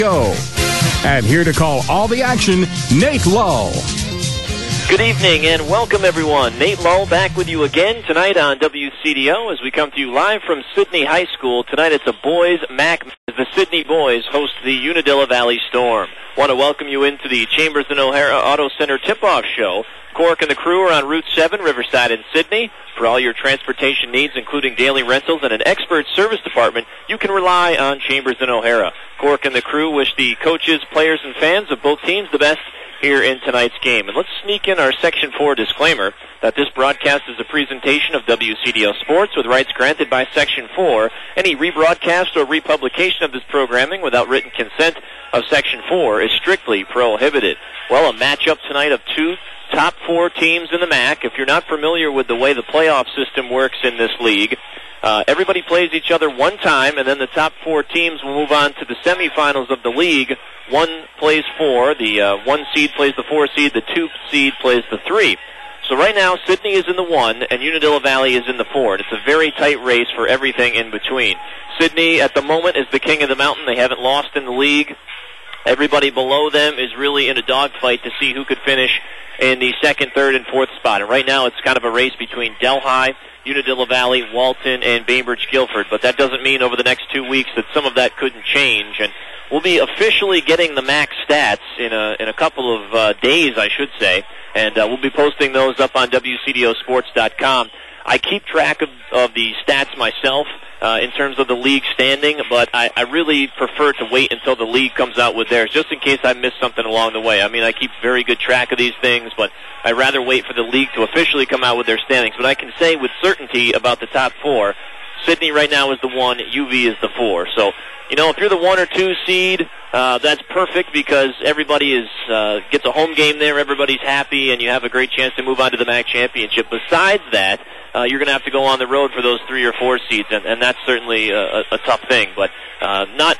Go. And here to call all the action, Nate Lull. Good evening and welcome everyone. Nate Lull back with you again tonight on WCDO as we come to you live from Sidney High School. Tonight it's a boys MAC. The Sidney boys host the Unadilla Valley Storm. Want to welcome you into the Chambers and O'Hara Auto Center tip-off show. Cork and the crew are on Route 7, Riverside and Sidney. For all your transportation needs, including daily rentals and an expert service department, you can rely on Chambers and O'Hara. Cork and the crew wish the coaches, players, and fans of both teams the best here in tonight's game. And let's sneak in our Section 4 disclaimer that this broadcast is a presentation of WCDO Sports with rights granted by Section 4. Any rebroadcast or republication of this programming without written consent of Section 4 is strictly prohibited. Well, a matchup tonight of two top four teams in the MAC. If you're not familiar with the way the playoff system works in this league, everybody plays each other one time, and then the top four teams will move on to the semifinals of the league. One plays four. The 1 seed plays the 4 seed. The 2 seed plays the 3. So right now, Sidney is in the 1, and Unadilla Valley is in the 4. And it's a very tight race for everything in between. Sidney, at the moment, is the king of the mountain. They haven't lost in the league. Everybody below them is really in a dogfight to see who could finish in the 2nd, 3rd, and 4th spot. And right now, it's kind of a race between Delhi, Unadilla Valley, Walton, and Bainbridge-Guilford. But that doesn't mean over the next 2 weeks that some of that couldn't change. And we'll be officially getting the MAC stats in a couple of days, I should say. And we'll be posting those up on WCDOsports.com. I keep track of the stats myself in terms of the league standing, but I really prefer to wait until the league comes out with theirs, just in case I miss something along the way. I mean, I keep very good track of these things, but I'd rather wait for the league to officially come out with their standings. But I can say with certainty about the top four, Sidney right now is the 1, UV is the 4. So, you know, if you're the 1 or 2 seed, that's perfect because everybody gets a home game there, everybody's happy, and you have a great chance to move on to the MAC championship. Besides that, you're going to have to go on the road for those 3 or 4 seeds, and that's certainly a tough thing, but not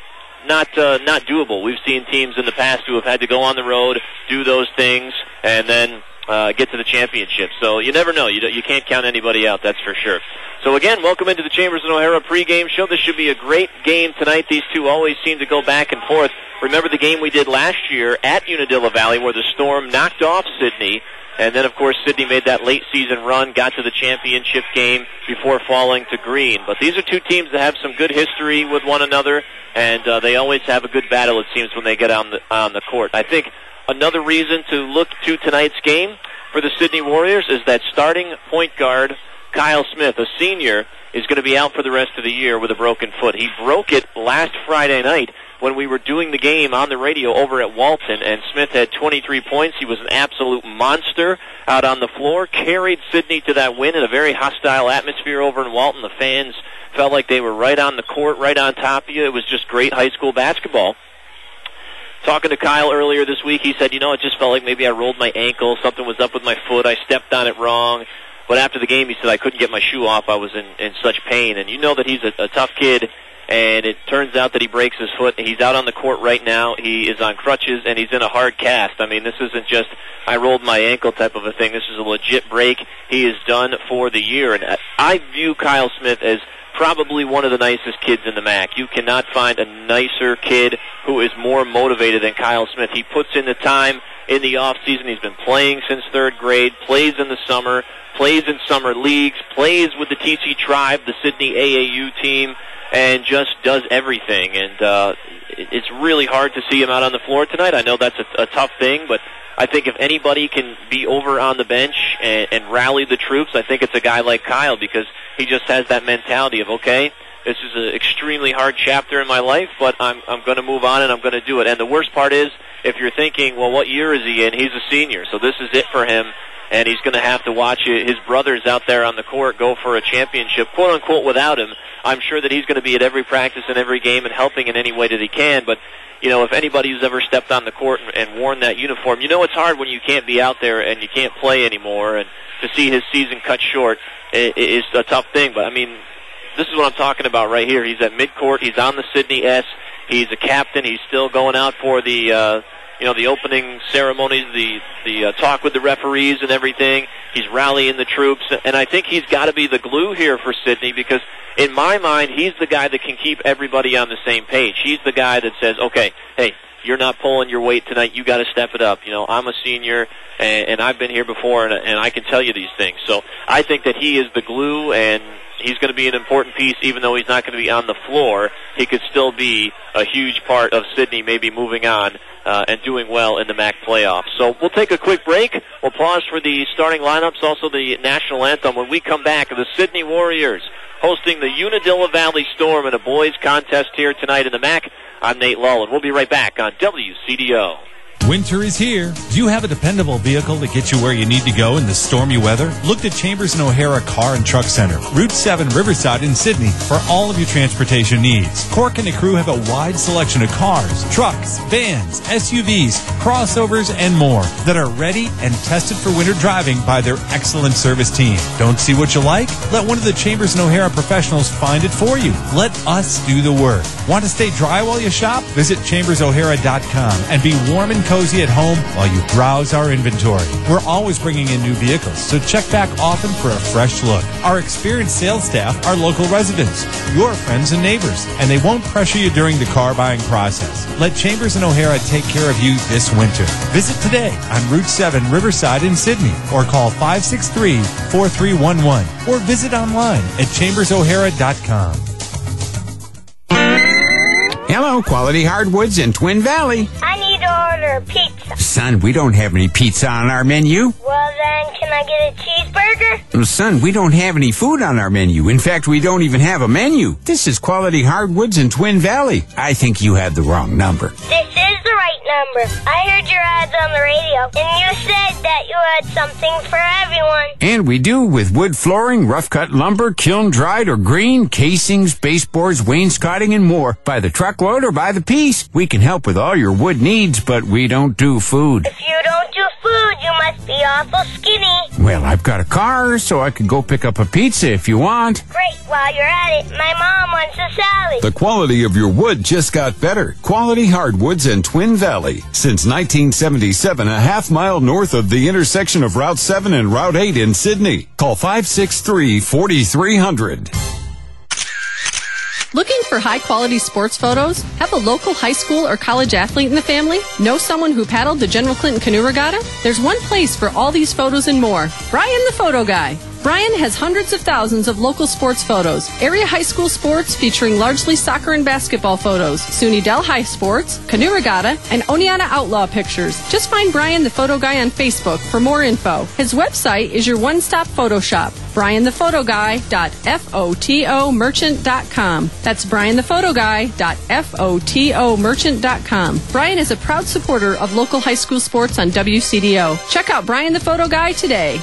doable. We've seen teams in the past who have had to go on the road, do those things, and then get to the championship. So you never know. You can't count anybody out, that's for sure. So again, welcome into the Chambers and O'Hara pregame show. This should be a great game tonight. These two always seem to go back and forth. Remember the game we did last year at Unadilla Valley where the Storm knocked off Sidney, and then, of course, Sidney made that late-season run, got to the championship game before falling to Green. But these are two teams that have some good history with one another, and they always have a good battle, it seems, when they get on the court. I think another reason to look to tonight's game for the Sidney Warriors is that starting point guard Kyle Smith, a senior, is going to be out for the rest of the year with a broken foot. He broke it last Friday night when we were doing the game on the radio over at Walton, and Smith had 23 points. He was an absolute monster out on the floor, carried Sidney to that win in a very hostile atmosphere over in Walton. The fans felt like they were right on the court, right on top of you. It was just great high school basketball. Talking to Kyle earlier this week, he said, it just felt like maybe I rolled my ankle, something was up with my foot, I stepped on it wrong. But after the game, he said, I couldn't get my shoe off, I was in such pain. And you know that he's a tough kid, and it turns out that he breaks his foot. He's out on the court right now. He is on crutches, and he's in a hard cast. I mean, this isn't just I rolled my ankle type of a thing. This is a legit break. He is done for the year. And I view Kyle Smith as probably one of the nicest kids in the MAC. You cannot find a nicer kid who is more motivated than Kyle Smith. He puts in the time in the off season. He's been playing since 3rd grade, plays in the summer, plays in summer leagues, plays with the TC Tribe, the Sidney AAU team, and just does everything. And it's really hard to see him out on the floor tonight. I know that's a tough thing, but I think if anybody can be over on the bench and rally the troops, I think it's a guy like Kyle, because he just has that mentality of, okay, this is an extremely hard chapter in my life, but I'm going to move on and I'm going to do it. And the worst part is, if you're thinking, well, what year is he in? He's a senior, so this is it for him, and he's going to have to watch his brothers out there on the court go for a championship, quote-unquote, without him. I'm sure that he's going to be at every practice and every game and helping in any way that he can, but if anybody who's ever stepped on the court and worn that uniform, it's hard when you can't be out there and you can't play anymore, and to see his season cut short is a tough thing. But, I mean, this is what I'm talking about right here. He's at midcourt. He's on the Sidney S. He's a captain. He's still going out for the the opening ceremonies, the talk with the referees and everything. He's rallying the troops, and I think he's got to be the glue here for Sidney because, in my mind, he's the guy that can keep everybody on the same page. He's the guy that says, okay, hey, you're not pulling your weight tonight. You got to step it up. I'm a senior, and I've been here before, and I can tell you these things. So I think that he is the glue, and he's going to be an important piece, even though he's not going to be on the floor. He could still be a huge part of Sidney maybe moving on and doing well in the MAC playoffs. So we'll take a quick break. We'll pause for the starting lineups, also the national anthem. When we come back, the Sidney Warriors hosting the Unadilla Valley Storm in a boys contest here tonight in the MAC. I'm Nate Lull, and we'll be right back on WCDO. Winter is here. Do you have a dependable vehicle to get you where you need to go in the stormy weather? Look to Chambers and O'Hara Car and Truck Center, Route 7 Riverside in Sidney, for all of your transportation needs. Cork and the crew have a wide selection of cars, trucks, vans, SUVs, crossovers, and more that are ready and tested for winter driving by their excellent service team. Don't see what you like? Let one of the Chambers and O'Hara professionals find it for you. Let us do the work. Want to stay dry while you shop? Visit chambersohara.com and be warm and cozy at home while you browse our inventory. We're always bringing in new vehicles, so check back often for a fresh look. Our experienced sales staff are local residents, your friends and neighbors, and they won't pressure you during the car buying process. Let Chambers and O'Hara take care of you this winter. Visit today on Route 7 Riverside in Sidney, or call 563-4311, or visit online at chambersohara.com. Hello, Quality Hardwoods in Twin Valley. I need to order a pizza. Son, we don't have any pizza on our menu. Well, then, can I get a cheeseburger? Son, we don't have any food on our menu. In fact, we don't even have a menu. This is Quality Hardwoods in Twin Valley. I think you had the wrong number. This is the right number. I heard your ads on the radio, and you said that you had something for everyone. And we do, with wood flooring, rough-cut lumber, kiln-dried or green, casings, baseboards, wainscoting, and more. By the truckload or by the piece. We can help with all your wood needs, but we don't do food. If you don't do food, you must be awful skinny. Well, I've got a car, so I could go pick up a pizza if you want. Great. While you're at it, my mom wants a salad. The quality of your wood just got better. Quality Hardwoods in Twin Valley. Since 1977, a half-mile north of the intersection of Route 7 and Route 8 in Sidney. Call 563-4300. Looking for high-quality sports photos? Have a local high school or college athlete in the family? Know someone who paddled the General Clinton Canoe Regatta? There's one place for all these photos and more. Brian the Photo Guy. Brian has hundreds of thousands of local sports photos, area high school sports featuring largely soccer and basketball photos, SUNY Del High sports, Canoe Regatta, and Oneonta Outlaw pictures. Just find Brian the Photo Guy on Facebook for more info. His website is your one-stop photo shop, brianthephotoguy.fotomerchant.com. That's brianthephotoguy.fotomerchant.com. Brian is a proud supporter of local high school sports on WCDO. Check out Brian the Photo Guy today.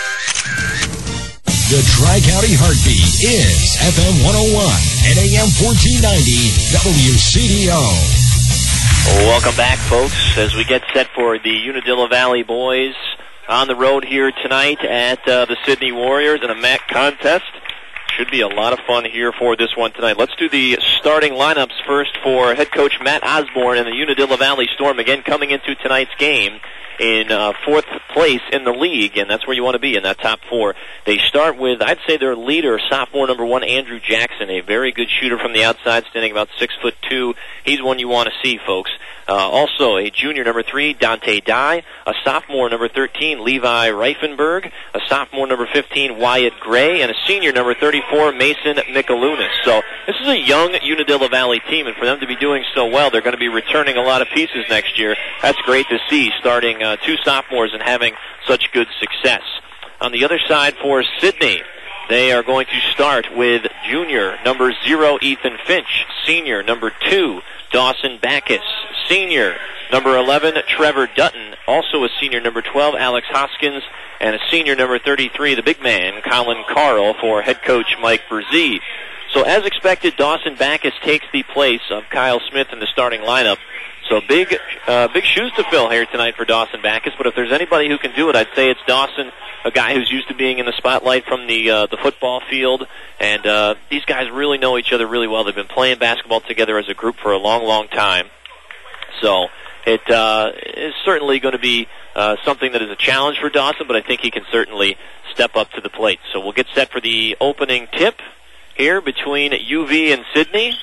The Tri-County Heartbeat is FM 101 and AM 1490 WCDO. Welcome back, folks, as we get set for the Unadilla Valley boys on the road here tonight at the Sidney Warriors in a MAC contest. Should be a lot of fun here for this one tonight. Let's do the starting lineups first for head coach Matt Osborne and the Unadilla Valley Storm, again coming into tonight's game in fourth place in the league, and that's where you want to be in that top four. They start with, I'd say, their leader, sophomore number 1, Andrew Jackson, a very good shooter from the outside, standing about 6'2". He's one you want to see, folks. Also, a junior number 3, Dante Dye, a sophomore number 13, Levi Reifenberg, a sophomore number 15, Wyatt Gray, and a senior number 34, Mason Michalunas. So this is a young Unadilla Valley team, and for them to be doing so well, they're going to be returning a lot of pieces next year. That's great to see, starting 2 sophomores and having such good success. On the other side for Sidney, they are going to start with junior number 0, Ethan Finch, senior number 2, Dawson Backus, senior number 11, Trevor Dutton, also a senior number 12, Alex Hoskins, and a senior number 33, the big man, Colin Carl, for head coach Mike Berzee. So as expected, Dawson Backus takes the place of Kyle Smith in the starting lineup. So big shoes to fill here tonight for Dawson Backus, but if there's anybody who can do it, I'd say it's Dawson, a guy who's used to being in the spotlight from the football field, and these guys really know each other really well. They've been playing basketball together as a group for a long, long time. So It is certainly going to be something that is a challenge for Dawson, but I think he can certainly step up to the plate. So we'll get set for the opening tip here between UV and Sidney.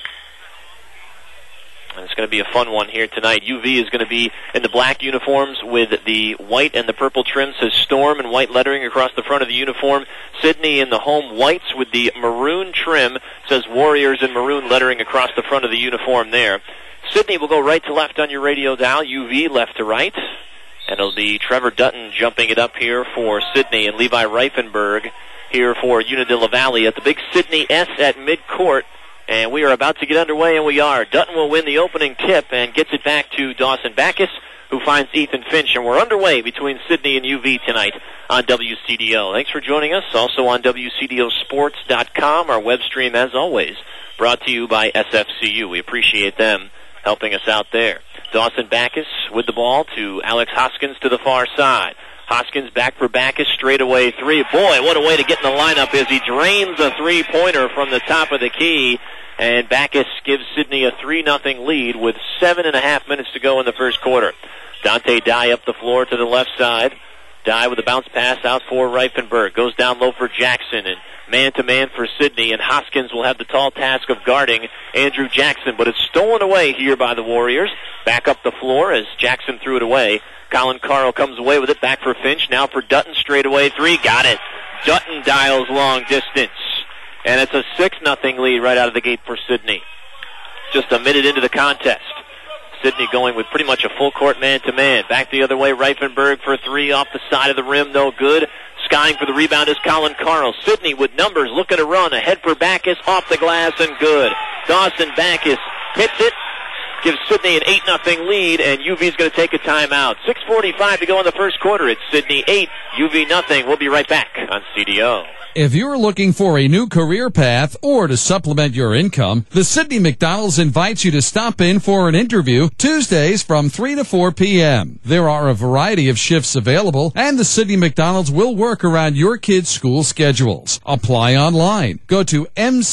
And it's going to be a fun one here tonight. UV is going to be in the black uniforms with the white and the purple trim. Says Storm in white lettering across the front of the uniform. Sidney in the home whites with the maroon trim. Says Warriors in maroon lettering across the front of the uniform there. Sidney will go right to left on your radio dial. UV left to right. And it'll be Trevor Dutton jumping it up here for Sidney and Levi Reifenberg here for Unadilla Valley at the big Sidney S at midcourt. And we are about to get underway, and we are. Dutton will win the opening tip and gets it back to Dawson Backus, who finds Ethan Finch. And we're underway between Sidney and UV tonight on WCDO. Thanks for joining us. Also on WCDOsports.com, our web stream, as always, brought to you by SFCU. We appreciate them helping us out there. Dawson Backus with the ball to Alex Hoskins to the far side. Hoskins back for Backus, straightaway three. Boy, what a way to get in the lineup as he drains a three-pointer from the top of the key. And Backus gives Sidney a 3-0 lead with 7.5 minutes to go in the first quarter. Dante Dye up the floor to the left side. Dye with a bounce pass out for Reifenberg. Goes down low for Jackson and man-to-man for Sidney. And Hoskins will have the tall task of guarding Andrew Jackson. But it's stolen away here by the Warriors. Back up the floor as Jackson threw it away. Colin Carl comes away with it. Back for Finch. Now for Dutton. Straightaway three. Got it. Dutton dials long distance. And it's a 6-0 lead right out of the gate for Sidney. Just a minute into the contest. Sidney going with pretty much a full court man-to-man. Back the other way. Reifenberg for three off the side of the rim. No good. Skying for the rebound is Colin Carl. Sidney with numbers. Looking to run. Ahead for Backus. Off the glass and good. Dawson Backus hits it. Gives Sidney an 8-0 lead, and UV's going to take a timeout. 6:45 to go in the first quarter. It's Sidney 8, UV nothing. We'll be right back on CDO. If you're looking for a new career path or to supplement your income, the Sidney McDonald's invites you to stop in for an interview Tuesdays from 3 to 4 p.m. There are a variety of shifts available, and the Sidney McDonald's will work around your kids' school schedules. Apply online. Go to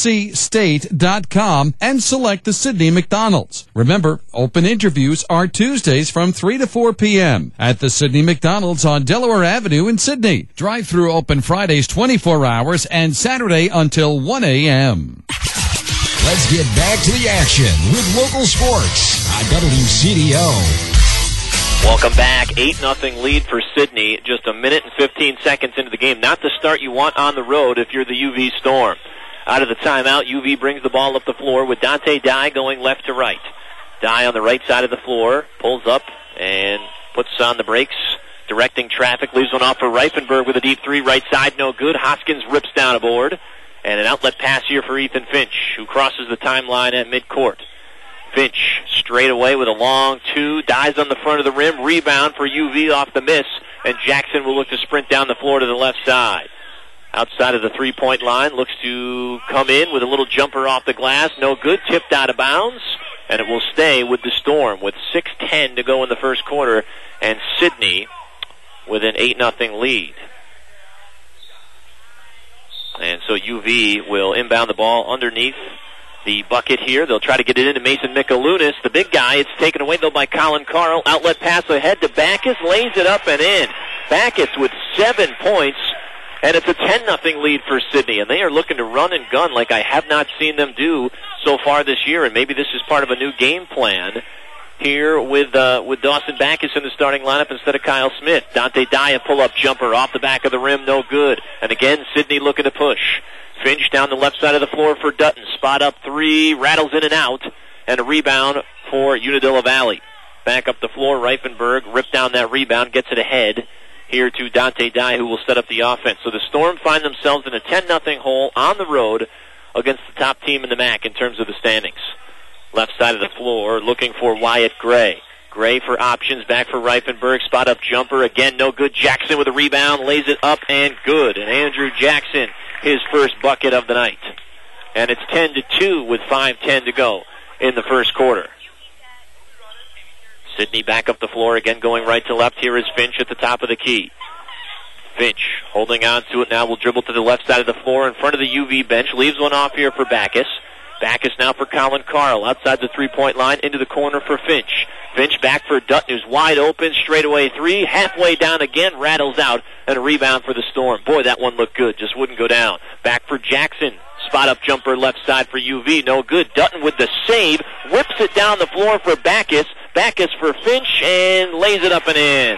mcstate.com and select the Sidney McDonald's. Remember, open interviews are Tuesdays from 3 to 4 p.m. at the Sidney McDonald's on Delaware Avenue in Sidney. Drive-through open Fridays 24 hours and Saturday until 1 a.m. Let's get back to the action with local sports on WCDO. Welcome back. 8-0 lead for Sidney. Just a minute and 15 seconds into the game. Not the start you want on the road if you're the UV Storm. Out of the timeout, UV brings the ball up the floor with Dante Dye going left to right. Dye on the right side of the floor, pulls up and puts on the brakes. Directing traffic, leaves one off for Reifenberg with a deep three, right side, no good. Hoskins rips down a board. And an outlet pass here for Ethan Finch, who crosses the timeline at midcourt. Finch straight away with a long two, dives on the front of the rim, rebound for UV off the miss, and Jackson will look to sprint down the floor to the left side. Outside of the three-point line, looks to come in with a little jumper off the glass, no good, tipped out of bounds, and it will stay with the Storm with 6:10 to go in the first quarter, and Sidney with an 8-0 lead. And so UV will inbound the ball underneath the bucket here. They'll try to get it into Mason Mikalunas, the big guy. It's taken away, though, by Colin Carl. Outlet pass ahead to Backus, lays it up and in. Backus with 7 points, and it's a 10-0 lead for Sidney. And they are looking to run and gun like I have not seen them do so far this year, and maybe this is part of a new game plan here with Dawson Backus in the starting lineup instead of Kyle Smith. Dante Dye, a pull-up jumper off the back of the rim, no good. And again, Sidney looking to push. Finch down the left side of the floor for Dutton. Spot up three, rattles in and out, and a rebound for Unadilla Valley. Back up the floor, Reifenberg ripped down that rebound, gets it ahead here to Dante Dye, who will set up the offense. So the Storm find themselves in a 10-0 hole on the road against the top team in the MAC in terms of the standings. Left side of the floor, looking for Wyatt Gray. Gray for options, back for Reifenberg, spot up jumper, again no good. Jackson with a rebound, lays it up and good. And Andrew Jackson, his first bucket of the night. And it's 10-2 with 5:10 to go in the first quarter. Sidney back up the floor, again going right to left. Here is Finch at the top of the key. Finch holding on to it now, will dribble to the left side of the floor in front of the UV bench, leaves one off here for Backus. Backus now for Colin Carl. Outside the three-point line, into the corner for Finch. Finch back for Dutton, who's wide open. Straightaway three. Halfway down again. Rattles out. And a rebound for the Storm. Boy, that one looked good. Just wouldn't go down. Back for Jackson. Spot-up jumper left side for UV. No good. Dutton with the save. Whips it down the floor for Backus. Backus for Finch. And lays it up and in.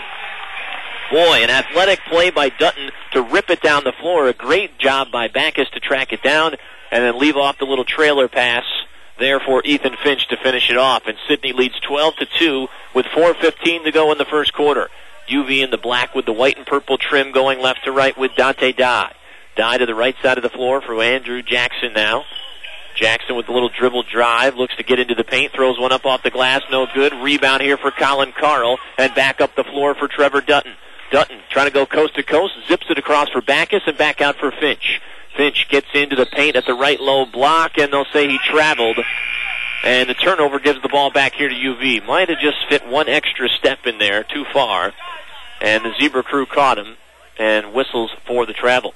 Boy, an athletic play by Dutton to rip it down the floor. A great job by Backus to track it down and then leave off the little trailer pass there for Ethan Finch to finish it off. And Sidney leads 12-2 with 4:15 to go in the first quarter. UV in the black with the white and purple trim going left to right with Dante Dye. Dye to the right side of the floor for Andrew Jackson now. Jackson with the little dribble drive, looks to get into the paint, throws one up off the glass, no good. Rebound here for Colin Carl, and back up the floor for Trevor Dutton. Dutton trying to go coast to coast, zips it across for Backus and back out for Finch. Finch gets into the paint at the right low block, and they'll say he traveled. And the turnover gives the ball back here to UV. Might have just fit one extra step in there, too far. And the Zebra crew caught him and whistles for the travel.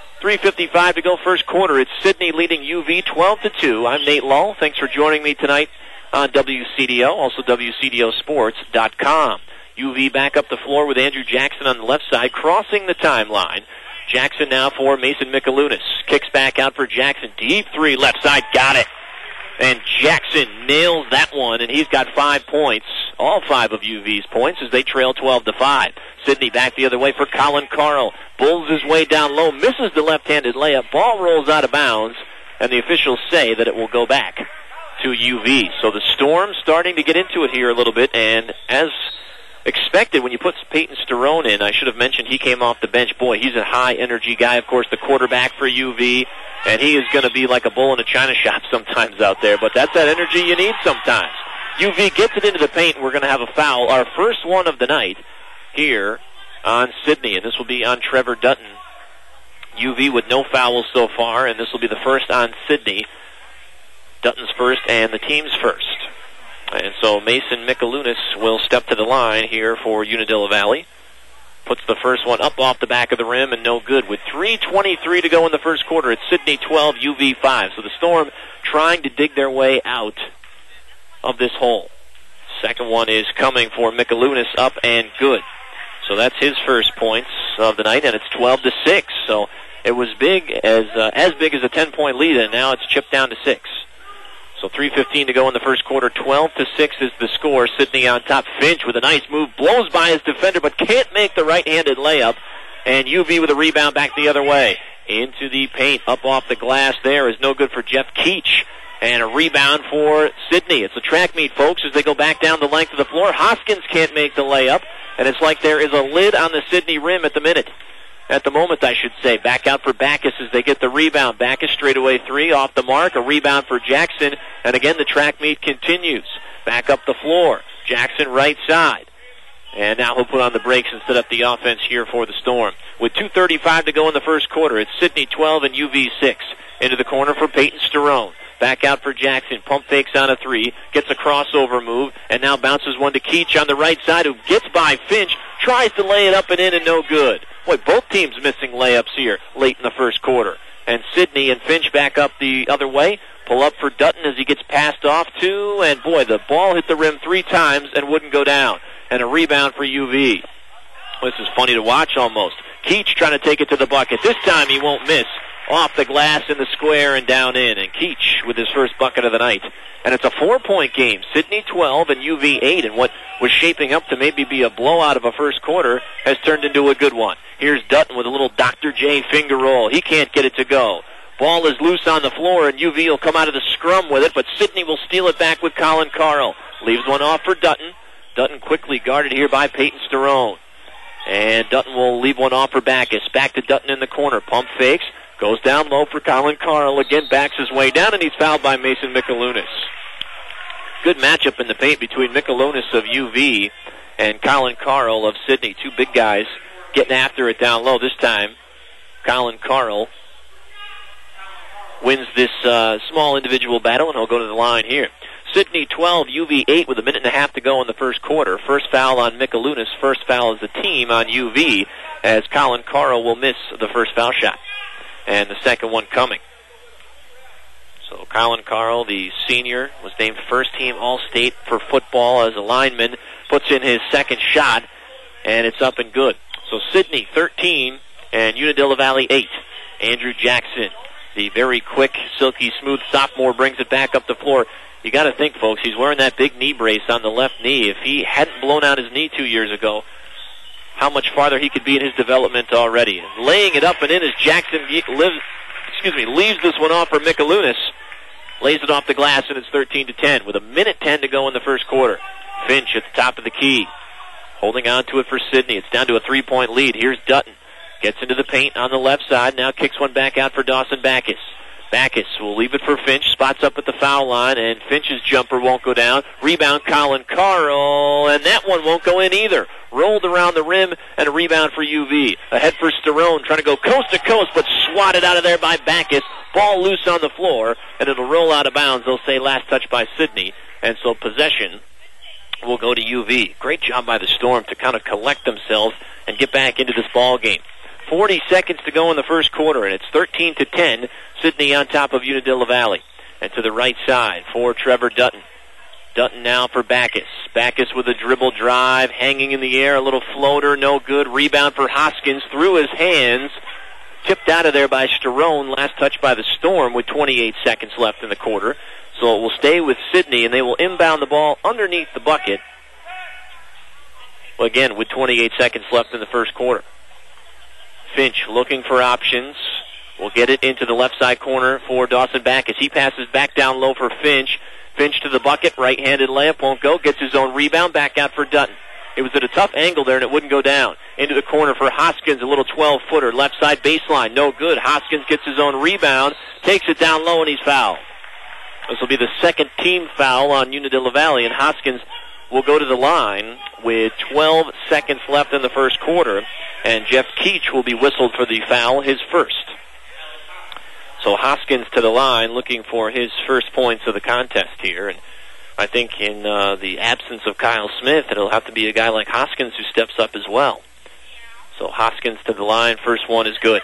3:55 to go first quarter. It's Sidney leading UV 12-2. I'm Nate Lull. Thanks for joining me tonight on WCDO, also WCDOsports.com. UV back up the floor with Andrew Jackson on the left side, crossing the timeline. Jackson now for Mason Michalunas. Kicks back out for Jackson. Deep three, left side, got it. And Jackson nails that one, and he's got 5 points. All 5 of UV's points as they trail 12-5. Sidney back the other way for Colin Carl. Bulls his way down low, misses the left-handed layup. Ball rolls out of bounds, and the officials say that it will go back to UV. So the Storm starting to get into it here a little bit, and as expected, when you put Peyton Sterone in, I should have mentioned he came off the bench. Boy, he's a high-energy guy, of course, the quarterback for UV, and he is going to be like a bull in a china shop sometimes out there, but that's that energy you need sometimes. UV gets it into the paint, and we're going to have a foul, our first one of the night here on Sidney, and this will be on Trevor Dutton. UV with no fouls so far, and this will be the first on Sidney. Dutton's first and the team's first. And so Mason Michalunas will step to the line here for Unadilla Valley. Puts the first one up off the back of the rim and no good. With 3:23 to go in the first quarter, it's Sidney 12, UV 5. So the Storm trying to dig their way out of this hole. Second one is coming for Michalunas, up and good. So that's his first points of the night, and it's 12-6. So it was big as big as a 10-point lead, and now it's chipped down to 6. So 3:15 to go in the first quarter. 12-6 is the score. Sidney on top. Finch with a nice move. Blows by his defender, but can't make the right-handed layup. And UV with a rebound back the other way. Into the paint. Up off the glass there is no good for Jeff Keach. And a rebound for Sidney. It's a track meet, folks, as they go back down the length of the floor. Hoskins can't make the layup. And it's like there is a lid on the Sidney rim at the moment, I should say. Back out for Backus as they get the rebound. Backus straightaway three off the mark. A rebound for Jackson. And again, the track meet continues. Back up the floor. Jackson right side. And now he'll put on the brakes and set up the offense here for the Storm. With 2:35 to go in the first quarter, it's Sidney 12 and UV 6. Into the corner for Peyton Sterone. Back out for Jackson. Pump fakes on a three. Gets a crossover move. And now bounces one to Keach on the right side, who gets by Finch. Tries to lay it up and in and no good. Boy, both teams missing layups here late in the first quarter. And Sidney and Finch back up the other way. Pull up for Dutton as he gets passed off to. And boy, the ball hit the rim 3 times and wouldn't go down. And a rebound for UV. This is funny to watch almost. Keach trying to take it to the bucket. This time he won't miss. Off the glass in the square and down in. And Keach with his first bucket of the night. And it's a 4-point game. Sidney 12 and UV 8. And what was shaping up to maybe be a blowout of a first quarter has turned into a good one. Here's Dutton with a little Dr. J finger roll. He can't get it to go. Ball is loose on the floor, and UV will come out of the scrum with it, but Sidney will steal it back with Colin Carl. Leaves one off for Dutton. Dutton quickly guarded here by Peyton Sterone. And Dutton will leave one off for Backus. Back to Dutton in the corner. Pump fakes. Goes down low for Colin Carl. Again, backs his way down, and he's fouled by Mason Michalunas. Good matchup in the paint between Michalunas of UV and Colin Carl of Sidney. Two big guys getting after it down low. This time, Colin Carl wins this small individual battle, and he'll go to the line here. Sidney 12, UV 8 with a minute and a half to go in the first quarter. First foul on Michalunas. First foul as a team on UV, as Colin Carl will miss the first foul shot. And the second one coming. So Colin Carl, the senior, was named first-team All-State for football as a lineman, puts in his second shot, and it's up and good. So Sidney, 13, and Unadilla Valley, 8. Andrew Jackson, the very quick, silky smooth sophomore, brings it back up the floor. You got to think, folks, he's wearing that big knee brace on the left knee. If he hadn't blown out his knee 2 years ago, how much farther he could be in his development already. And laying it up and in as Jackson leaves this one off for Michaelunas. Lays it off the glass, and it's 13-10 with 1:10 to go in the first quarter. Finch at the top of the key, holding on to it for Sidney. It's down to a 3-point lead. Here's Dutton. Gets into the paint on the left side. Now kicks one back out for Dawson Backus. Backus will leave it for Finch. Spots up at the foul line, and Finch's jumper won't go down. Rebound, Colin Carl, and that one won't go in either. Rolled around the rim, and a rebound for UV. Ahead for Sterone, trying to go coast to coast, but swatted out of there by Backus. Ball loose on the floor, and it'll roll out of bounds. They'll say last touch by Sidney, and so possession will go to UV. Great job by the Storm to kind of collect themselves and get back into this ball game. 40 seconds to go in the first quarter, and it's 13-10. Sidney on top of Unadilla Valley. And to the right side for Trevor Dutton. Dutton now for Backus. Backus with a dribble drive, hanging in the air, a little floater, no good. Rebound for Hoskins through his hands. Tipped out of there by Sterone. Last touch by the Storm with 28 seconds left in the quarter. So it will stay with Sidney, and they will inbound the ball underneath the bucket. Well, again, with 28 seconds left in the first quarter. Finch looking for options. Will get it into the left side corner for Dawson Backus. He passes back down low for Finch. Finch to the bucket. Right-handed layup won't go. Gets his own rebound. Back out for Dutton. It was at a tough angle there, and it wouldn't go down. Into the corner for Hoskins. A little 12-footer. Left side baseline. No good. Hoskins gets his own rebound. Takes it down low, and he's fouled. This will be the second team foul on Unadilla Valley, and Hoskins will go to the line with 12 seconds left in the first quarter, and Jeff Keach will be whistled for the foul, his first. So Hoskins to the line looking for his first points of the contest here, and I think in the absence of Kyle Smith, it'll have to be a guy like Hoskins who steps up as well. So Hoskins to the line, first one is good.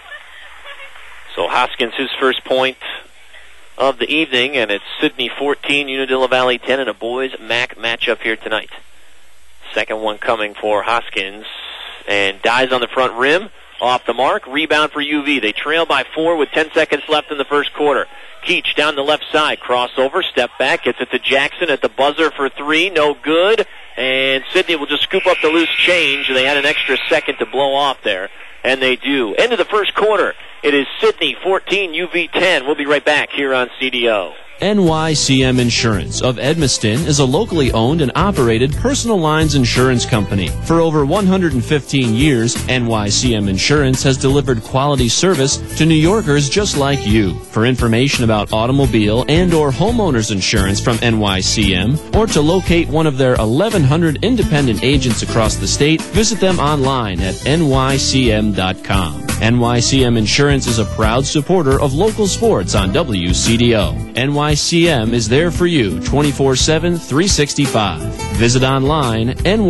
So Hoskins, his first point of the evening, and it's Sidney 14, Unadilla Valley 10, and a boys MAC matchup here tonight. Second one coming for Hoskins, and dies on the front rim, off the mark, rebound for UV. They trail by 4 with 10 seconds left in the first quarter. Keach down the left side, crossover, step back, gets it to Jackson at the buzzer for 3, no good, and Sidney will just scoop up the loose change. They had an extra second to blow off there, and they do. End of the first quarter. It is Sidney 14, UV 10. We'll be right back here on CDO. NYCM Insurance of Edmiston is a locally owned and operated personal lines insurance company. For over 115 years, NYCM Insurance has delivered quality service to New Yorkers just like you. For information about automobile and or homeowners insurance from NYCM, or to locate one of their 1,100 independent agents across the state, visit them online at nycm.com. NYCM Insurance is a proud supporter of local sports on WCDO. NYCM is there for you 24/7, 365. Visit online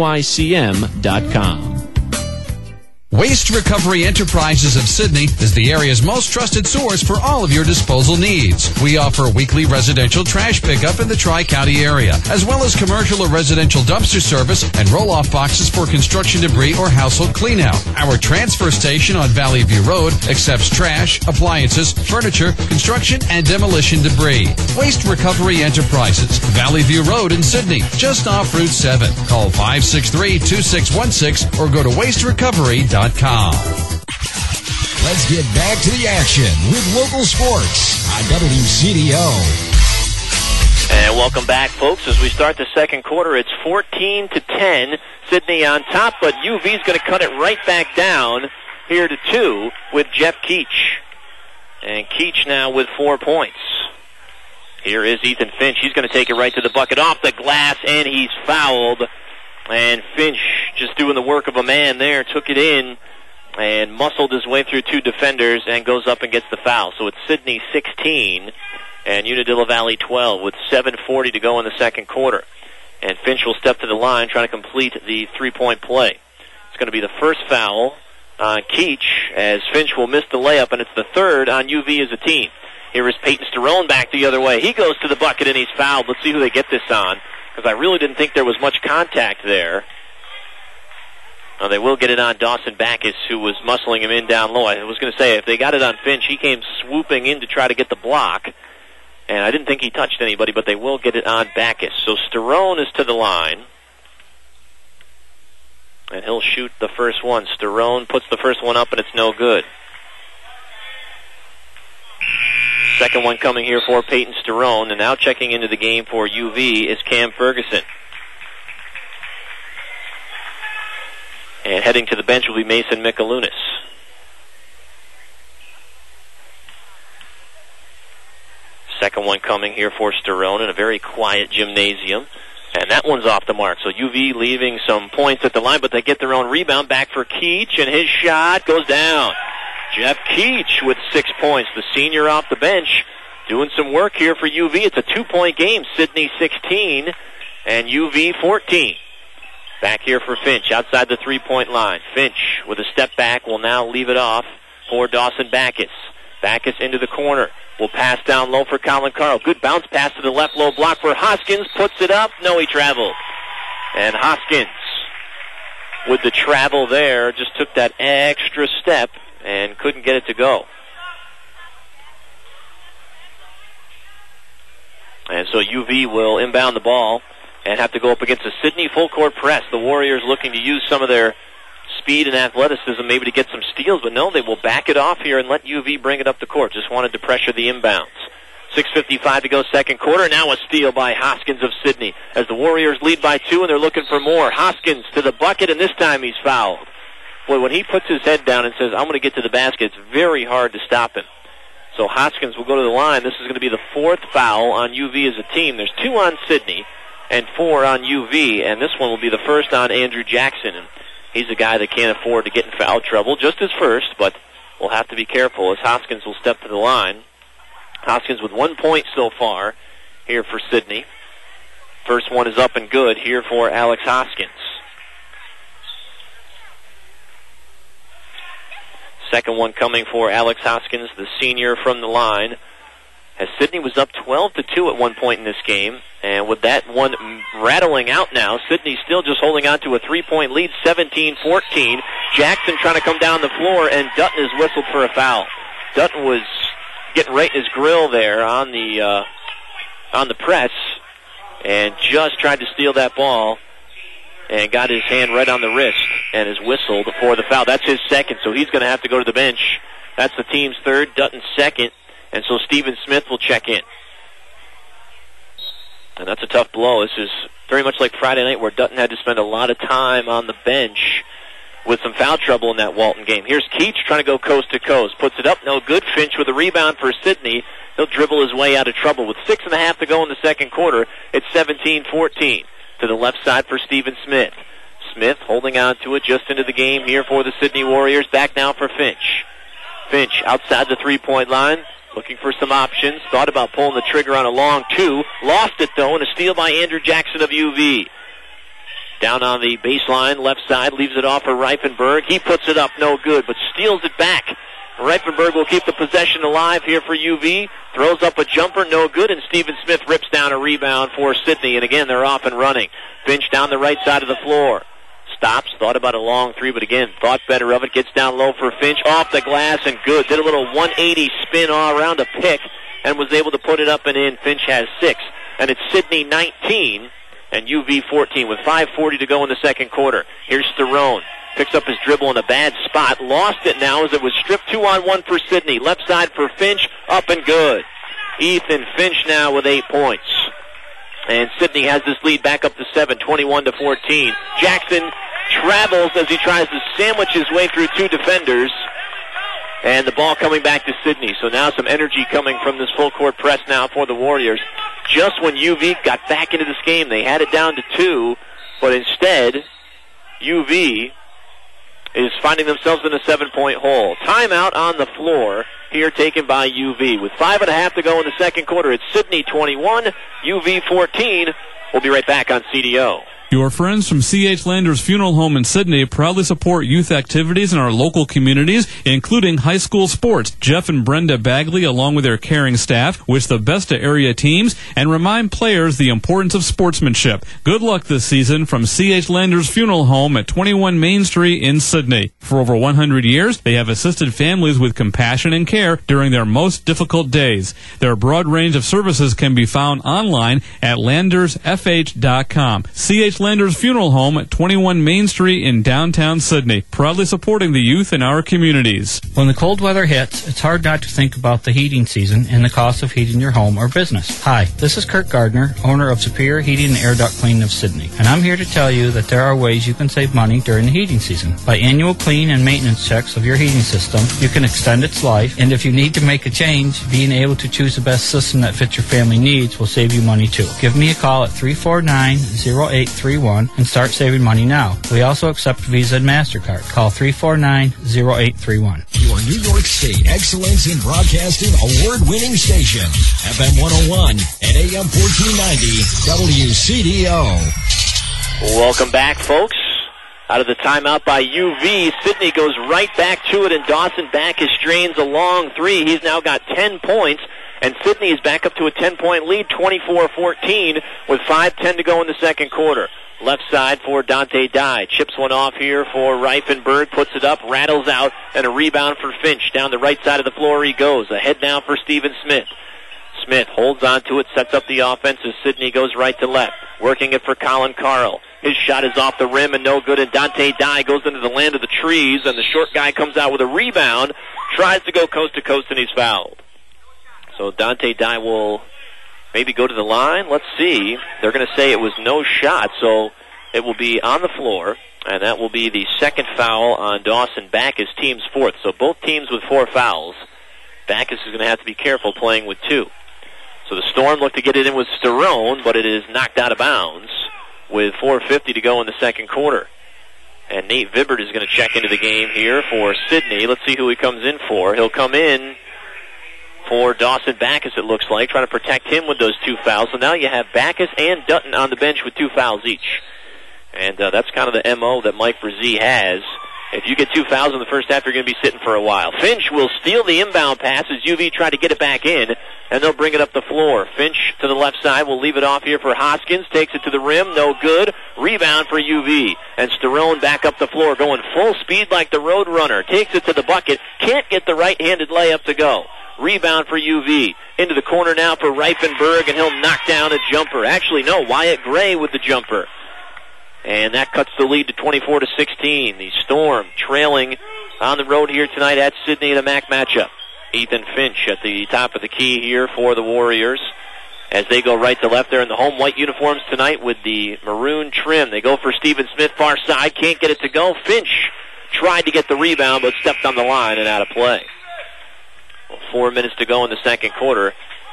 nycm.com. Waste Recovery Enterprises of Sidney is the area's most trusted source for all of your disposal needs. We offer weekly residential trash pickup in the Tri-County area, as well as commercial or residential dumpster service and roll-off boxes for construction debris or household cleanout. Our transfer station on Valley View Road accepts trash, appliances, furniture, construction, and demolition debris. Waste Recovery Enterprises, Valley View Road in Sidney, just off Route 7. Call 563-2616 or go to wasterecovery.com. Let's get back to the action with local sports on WCDO. And welcome back, folks. As we start the second quarter, it's 14-10. Sidney on top, but UV's going to cut it right back down here to 2 with Jeff Keach. And Keach now with 4 points. Here is Ethan Finch. He's going to take it right to the bucket, off the glass, and he's fouled. And Finch, just doing the work of a man there, took it in and muscled his way through 2 defenders and goes up and gets the foul. So it's Sidney 16 and Unadilla Valley 12 with 7:40 to go in the second quarter. And Finch will step to the line trying to complete the 3-point play. It's going to be the first foul on Keach as Finch will miss the layup, and it's the third on UV as a team. Here is Peyton Sterone back the other way. He goes to the bucket and he's fouled. Let's see who they get this on, because I really didn't think there was much contact there. Now they will get it on Dawson Backus, who was muscling him in down low. I was going to say, if they got it on Finch, he came swooping in to try to get the block. And I didn't think he touched anybody, but they will get it on Backus. So Sterone is to the line. And he'll shoot the first one. Sterone puts the first one up, and it's no good. Second one coming here for Peyton Sterone. And now checking into the game for UV is Cam Ferguson. And heading to the bench will be Mason Mikalunas. Second one coming here for Sterone in a very quiet gymnasium. And that one's off the mark. So UV leaving some points at the line, but they get their own rebound. Back for Keach, and his shot goes down. Jeff Keach with 6 points. The senior off the bench doing some work here for UV. It's a 2-point game. Sidney 16 and UV 14. Back here for Finch outside the 3-point line. Finch with a step back will now leave it off for Dawson Backus. Backus into the corner. Will pass down low for Colin Carl. Good bounce pass to the left low block for Hoskins. Puts it up. No, he traveled. And Hoskins with the travel there just took that extra step and couldn't get it to go. And so UV will inbound the ball and have to go up against a Sidney full court press. The Warriors looking to use some of their speed and athleticism maybe to get some steals, but no, they will back it off here and let UV bring it up the court. Just wanted to pressure the inbounds. 6:55 to go second quarter. Now a steal by Hoskins of Sidney as the Warriors lead by 2 and they're looking for more. Hoskins to the bucket, and this time he's fouled. Boy, when he puts his head down and says, I'm going to get to the basket, it's very hard to stop him. So Hoskins will go to the line. This is going to be the 4th foul on UV as a team. There's 2 on Sidney and 4 on UV, and this one will be the first on Andrew Jackson. And he's a guy that can't afford to get in foul trouble, just his first, but we'll have to be careful as Hoskins will step to the line. Hoskins with 1 point so far here for Sidney. First one is up and good here for Alex Hoskins. Second one coming for Alex Hoskins, the senior from the line. As Sidney was up 12-2 at one point in this game. And with that one rattling out now, Sidney still just holding on to a 3-point lead, 17-14. Jackson trying to come down the floor, and Dutton is whistled for a foul. Dutton was getting right in his grill there on the press, and just tried to steal that ball, and got his hand right on the wrist, and is whistled for the foul. That's his second, so he's going to have to go to the bench. That's the team's third, Dutton's second, and so Stephen Smith will check in. And that's a tough blow. This is very much like Friday night where Dutton had to spend a lot of time on the bench with some foul trouble in that Walton game. Here's Keach trying to go coast to coast. Puts it up, no good. Finch with a rebound for Sidney. He'll dribble his way out of trouble. With 6.5 to go in the second quarter, it's 17-14. To the left side for Stephen Smith. Smith holding on to it just into the game here for the Sidney Warriors. Back now for Finch. Finch outside the 3-point line. Looking for some options. Thought about pulling the trigger on a long 2. Lost it, though, and a steal by Andrew Jackson of UV. Down on the baseline, left side, leaves it off for Reifenberg. He puts it up, no good, but steals it back. Reifenberg will keep the possession alive here for UV. Throws up a jumper, no good, and Stephen Smith rips down a rebound for Sidney. And again, they're off and running. Finch down the right side of the floor. Stops, thought about a long 3, but again, thought better of it. Gets down low for Finch, off the glass, and good. Did a little 180 spin all around a pick, and was able to put it up and in. Finch has 6. And it's Sidney 19, and UV 14, with 5:40 to go in the second quarter. Here's Sterone. Picks up his dribble in a bad spot. Lost it now as it was stripped 2-on-1 for Sidney. Left side for Finch, up and good. Ethan Finch now with 8 points. And Sidney has this lead back up to 7, 21-14. Jackson travels as he tries to sandwich his way through 2 defenders. And the ball coming back to Sidney. So now some energy coming from this full court press now for the Warriors. Just when UV got back into this game, they had it down to 2. But instead, UV is finding themselves in a 7-point hole. Timeout on the floor here taken by UV. With 5.5 to go in the second quarter, it's Sidney 21, UV 14. We'll be right back on CDO. Your friends from C.H. Landers Funeral Home in Sydney proudly support youth activities in our local communities, including high school sports. Jeff and Brenda Bagley, along with their caring staff, wish the best to area teams and remind players the importance of sportsmanship. Good luck this season from C.H. Landers Funeral Home at 21 Main Street in Sydney. For over 100 years, they have assisted families with compassion and care during their most difficult days. Their broad range of services can be found online at landersfh.com. C.H. Landers Funeral Home at 21 Main Street in downtown Sydney, proudly supporting the youth in our communities. When the cold weather hits, it's hard not to think about the heating season and the cost of heating your home or business. Hi, this is Kurt Gardner, owner of Superior Heating and Air Duct Cleaning of Sydney, and I'm here to tell you that there are ways you can save money during the heating season. By annual clean and maintenance checks of your heating system, you can extend its life, and if you need to make a change, being able to choose the best system that fits your family needs will save you money too. Give me a call at 349-0831 and start saving money now. We also accept Visa and MasterCard. Call 349-0831. Your New York State Excellence in Broadcasting award-winning station, FM 101 and AM 1490 WCDO. Welcome back, folks. Out of the timeout by UV, Sydney goes right back to it, and Dawson Backus strains a long three. He's now got 10 points, and Sydney is back up to a 10-point lead, 24-14, with 5:10 to go in the second quarter. Left side for Dante Dye. Chips one off here for Reifenberg. Puts it up, rattles out, and a rebound for Finch. Down the right side of the floor he goes. Ahead now for Stephen Smith. Smith holds on to it, sets up the offense as Sydney goes right to left. Working it for Colin Carl. His shot is off the rim and no good, and Dante Dye goes into the land of the trees, and the short guy comes out with a rebound, tries to go coast to coast, and he's fouled. So Dante Dye will maybe go to the line. Let's see. They're going to say it was no shot, so it will be on the floor, and that will be the second foul on Dawson Backus, team's fourth. So both teams with 4 fouls. Backus is going to have to be careful playing with 2. So the Storm look to get it in with Sterone, but it is knocked out of bounds with 4:50 to go in the second quarter. And Nate Vibbert is going to check into the game here for Sydney. Let's see who he comes in for. He'll come in for Dawson Backus, it looks like, trying to protect him with those 2 fouls. So now you have Backus and Dutton on the bench with 2 fouls each. And that's kind of the M.O. that Mike Brzee has. If you get 2 fouls in the first half, you're going to be sitting for a while. Finch will steal the inbound pass as UV try to get it back in, and they'll bring it up the floor. Finch to the left side will leave it off here for Hoskins. Takes it to the rim, no good. Rebound for UV. And Sterone back up the floor, going full speed like the road runner. Takes it to the bucket. Can't get the right-handed layup to go. Rebound for UV. Into the corner now for Reifenberg, and he'll knock down a jumper. Actually, no, Wyatt Gray with the jumper. And that cuts the lead to 24-16. The Storm trailing on the road here tonight at Sydney in a MAC matchup. Ethan Finch at the top of the key here for the Warriors as they go right to left there in the home white uniforms tonight with the maroon trim. They go for Stephen Smith, far side. Can't get it to go. Finch tried to get the rebound but stepped on the line and out of play. Well, 4 minutes to go in the second quarter.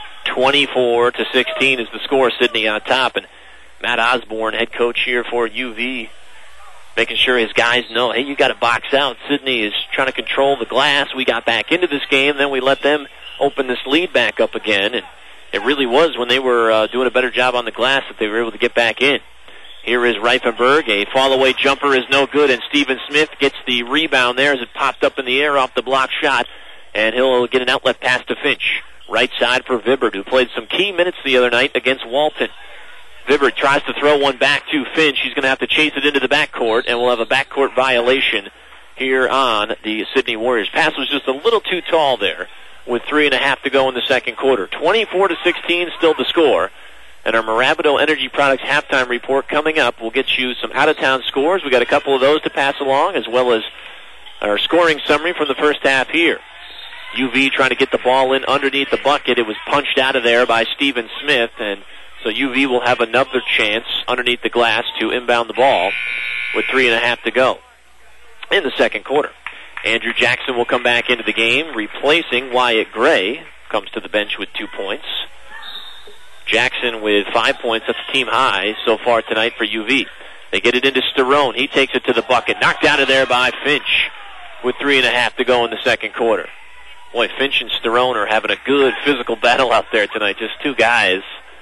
24-16 is the score. Sydney on top, and Matt Osborne, head coach here for UV, making sure his guys know, hey, you got to box out. Sydney is trying to control the glass. We got back into this game, then we let them open this lead back up again, and it really was when they were doing a better job on the glass that they were able to get back in. Here is Reifenberg. A fall-away jumper is no good, and Stephen Smith gets the rebound there as it popped up in the air off the block shot, and he'll get an outlet pass to Finch. Right side for Vibbert, who played some key minutes the other night against Walton. Vibbert tries to throw one back to Finch. He's going to have to chase it into the backcourt, and we'll have a backcourt violation here on the Sydney Warriors. Pass was just a little too tall there with 3.5 to go in the second quarter. 24-16 still the score. And our Mirabito Energy Products halftime report coming up. We'll get you some out-of-town scores. We got a couple of those to pass along, as well as our scoring summary from the first half here. UV trying to get the ball in underneath the bucket. It was punched out of there by Stephen Smith, and so UV will have another chance underneath the glass to inbound the ball with 3.5 to go in the second quarter. Andrew Jackson will come back into the game, replacing Wyatt Gray. Comes to the bench with 2 points. Jackson with 5 points. That's a team high so far tonight for UV. They get it into Sterone. He takes it to the bucket. Knocked out of there by Finch with 3.5 to go in the second quarter. Boy, Finch and Sterone are having a good physical battle out there tonight. Just two guys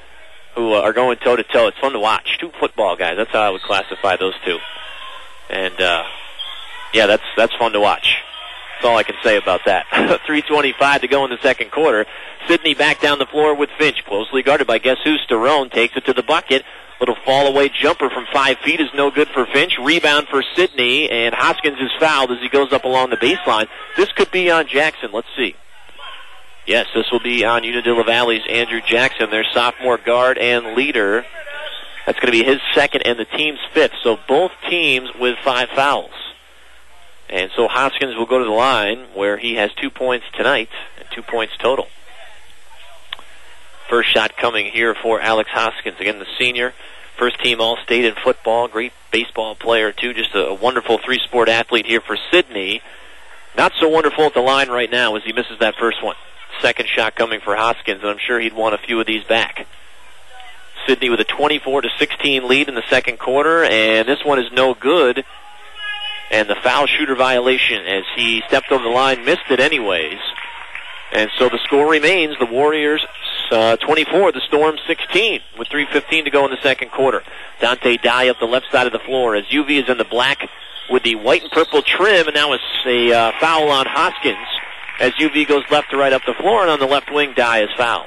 who are going toe-to-toe. It's fun to watch. Two football guys. That's how I would classify those two. And, yeah, that's fun to watch. That's all I can say about that. 3:25 to go in the second quarter. Sidney back down the floor with Finch. Closely guarded by guess who? Sterone takes it to the bucket. Little fall-away jumper from 5 feet is no good for Finch. Rebound for Sidney, and Hoskins is fouled as he goes up along the baseline. This could be on Jackson. Let's see. Yes, this will be on Unadilla Valley's Andrew Jackson, their sophomore guard and leader. That's going to be his second and the team's fifth. So both teams with 5 fouls. And so Hoskins will go to the line where he has 2 points tonight and 2 points total. First shot coming here for Alex Hoskins. Again, the senior, first team All-State in football, great baseball player too, just a wonderful three-sport athlete here for Sidney. Not so wonderful at the line right now as he misses that first one. Second shot coming for Hoskins, and I'm sure he'd want a few of these back. Sidney with a 24-16 lead in the second quarter, and this one is no good. And the foul shooter violation as he stepped over the line, missed it anyways. And so the score remains the Warriors 24, the Storm 16, with 3:15 to go in the second quarter. Dante Dye up the left side of the floor as UV is in the black with the white and purple trim, and now it's a foul on Hoskins as UV goes left to right up the floor, and on the left wing, Dye is fouled.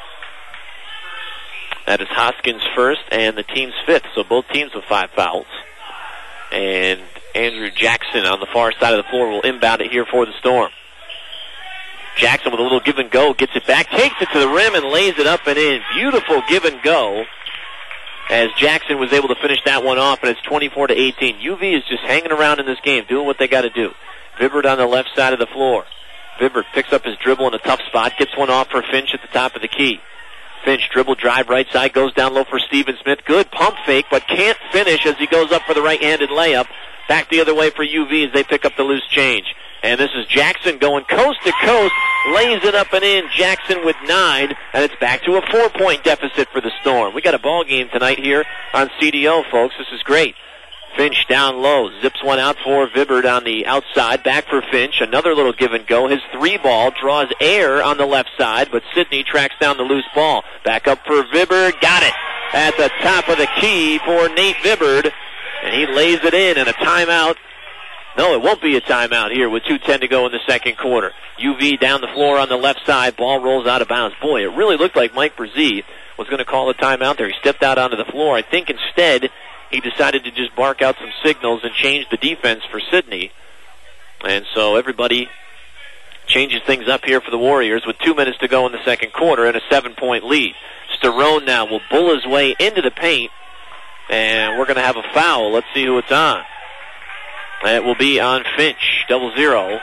That is Hoskins' first and the team's fifth, so both teams with 5 fouls. And Andrew Jackson on the far side of the floor will inbound it here for the Storm. Jackson with a little give and go, gets it back, takes it to the rim and lays it up and in. Beautiful give and go as Jackson was able to finish that one off, and it's 24-18. UV is just hanging around in this game, doing what they got to do. Vibbert on the left side of the floor. Vibbert picks up his dribble in a tough spot, gets one off for Finch at the top of the key. Finch dribble drive right side, goes down low for Stephen Smith. Good pump fake, but can't finish as he goes up for the right-handed layup. Back the other way for UV as they pick up the loose change. And this is Jackson going coast to coast, lays it up and in. Jackson with 9, and it's back to a 4-point deficit for the Storm. We got a ball game tonight here on CDO, folks. This is great. Finch down low, zips one out for Vibbert on the outside, back for Finch. Another little give and go. His 3-ball draws air on the left side, but Sidney tracks down the loose ball. Back up for Vibbert, got it at the top of the key for Nate Vibbert, and he lays it in, and a timeout. No, it won't be a timeout here with 2:10 to go in the second quarter. UV down the floor on the left side, ball rolls out of bounds. Boy, it really looked like Mike Brzee was going to call a timeout there. He stepped out onto the floor. I think instead he decided to just bark out some signals and change the defense for Sidney. And so everybody changes things up here for the Warriors with 2 minutes to go in the second quarter and a 7-point lead. Sterone now will bull his way into the paint, and we're going to have a foul. Let's see who it's on. It will be on Finch, 0-0.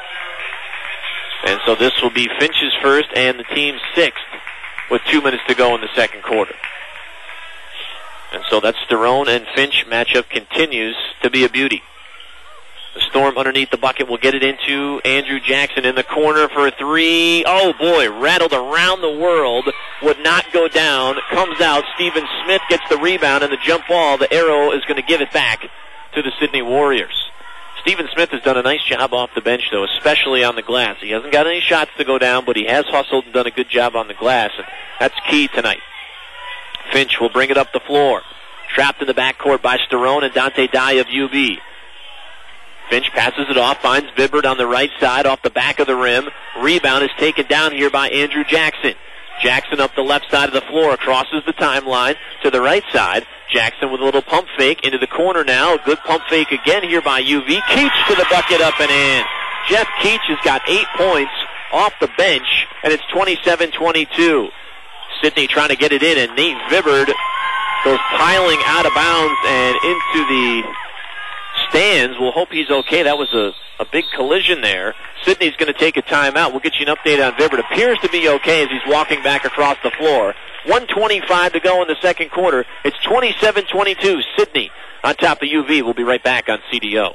And so this will be Finch's first and the team's sixth with 2 minutes to go in the second quarter. And so that Sterone and Finch matchup continues to be a beauty. The Storm underneath the bucket will get it into Andrew Jackson in the corner for a 3. Oh boy, rattled around the world, would not go down, comes out. Stephen Smith gets the rebound and the jump ball. The arrow is going to give it back to the Sidney Warriors. Stephen Smith has done a nice job off the bench, though, especially on the glass. He hasn't got any shots to go down, but he has hustled and done a good job on the glass, and that's key tonight. Finch will bring it up the floor. Trapped in the backcourt by Sterone and Dante Dye of UV. Finch passes it off, finds Vibbert on the right side off the back of the rim. Rebound is taken down here by Andrew Jackson. Jackson up the left side of the floor, crosses the timeline to the right side. Jackson with a little pump fake into the corner now. A good pump fake again here by UV. Keach to the bucket, up and in. Jeff Keach has got 8 points off the bench, and it's 27-22. Sidney trying to get it in, and Nate Vibbert goes piling out of bounds and into the stands. We'll hope he's okay. That was a big collision there. Sidney's going to take a timeout. We'll get you an update on Vibbert. Appears to be okay as he's walking back across the floor. 1:25 to go in the second quarter. It's 27-22. Sidney on top of UV. We'll be right back on CDO.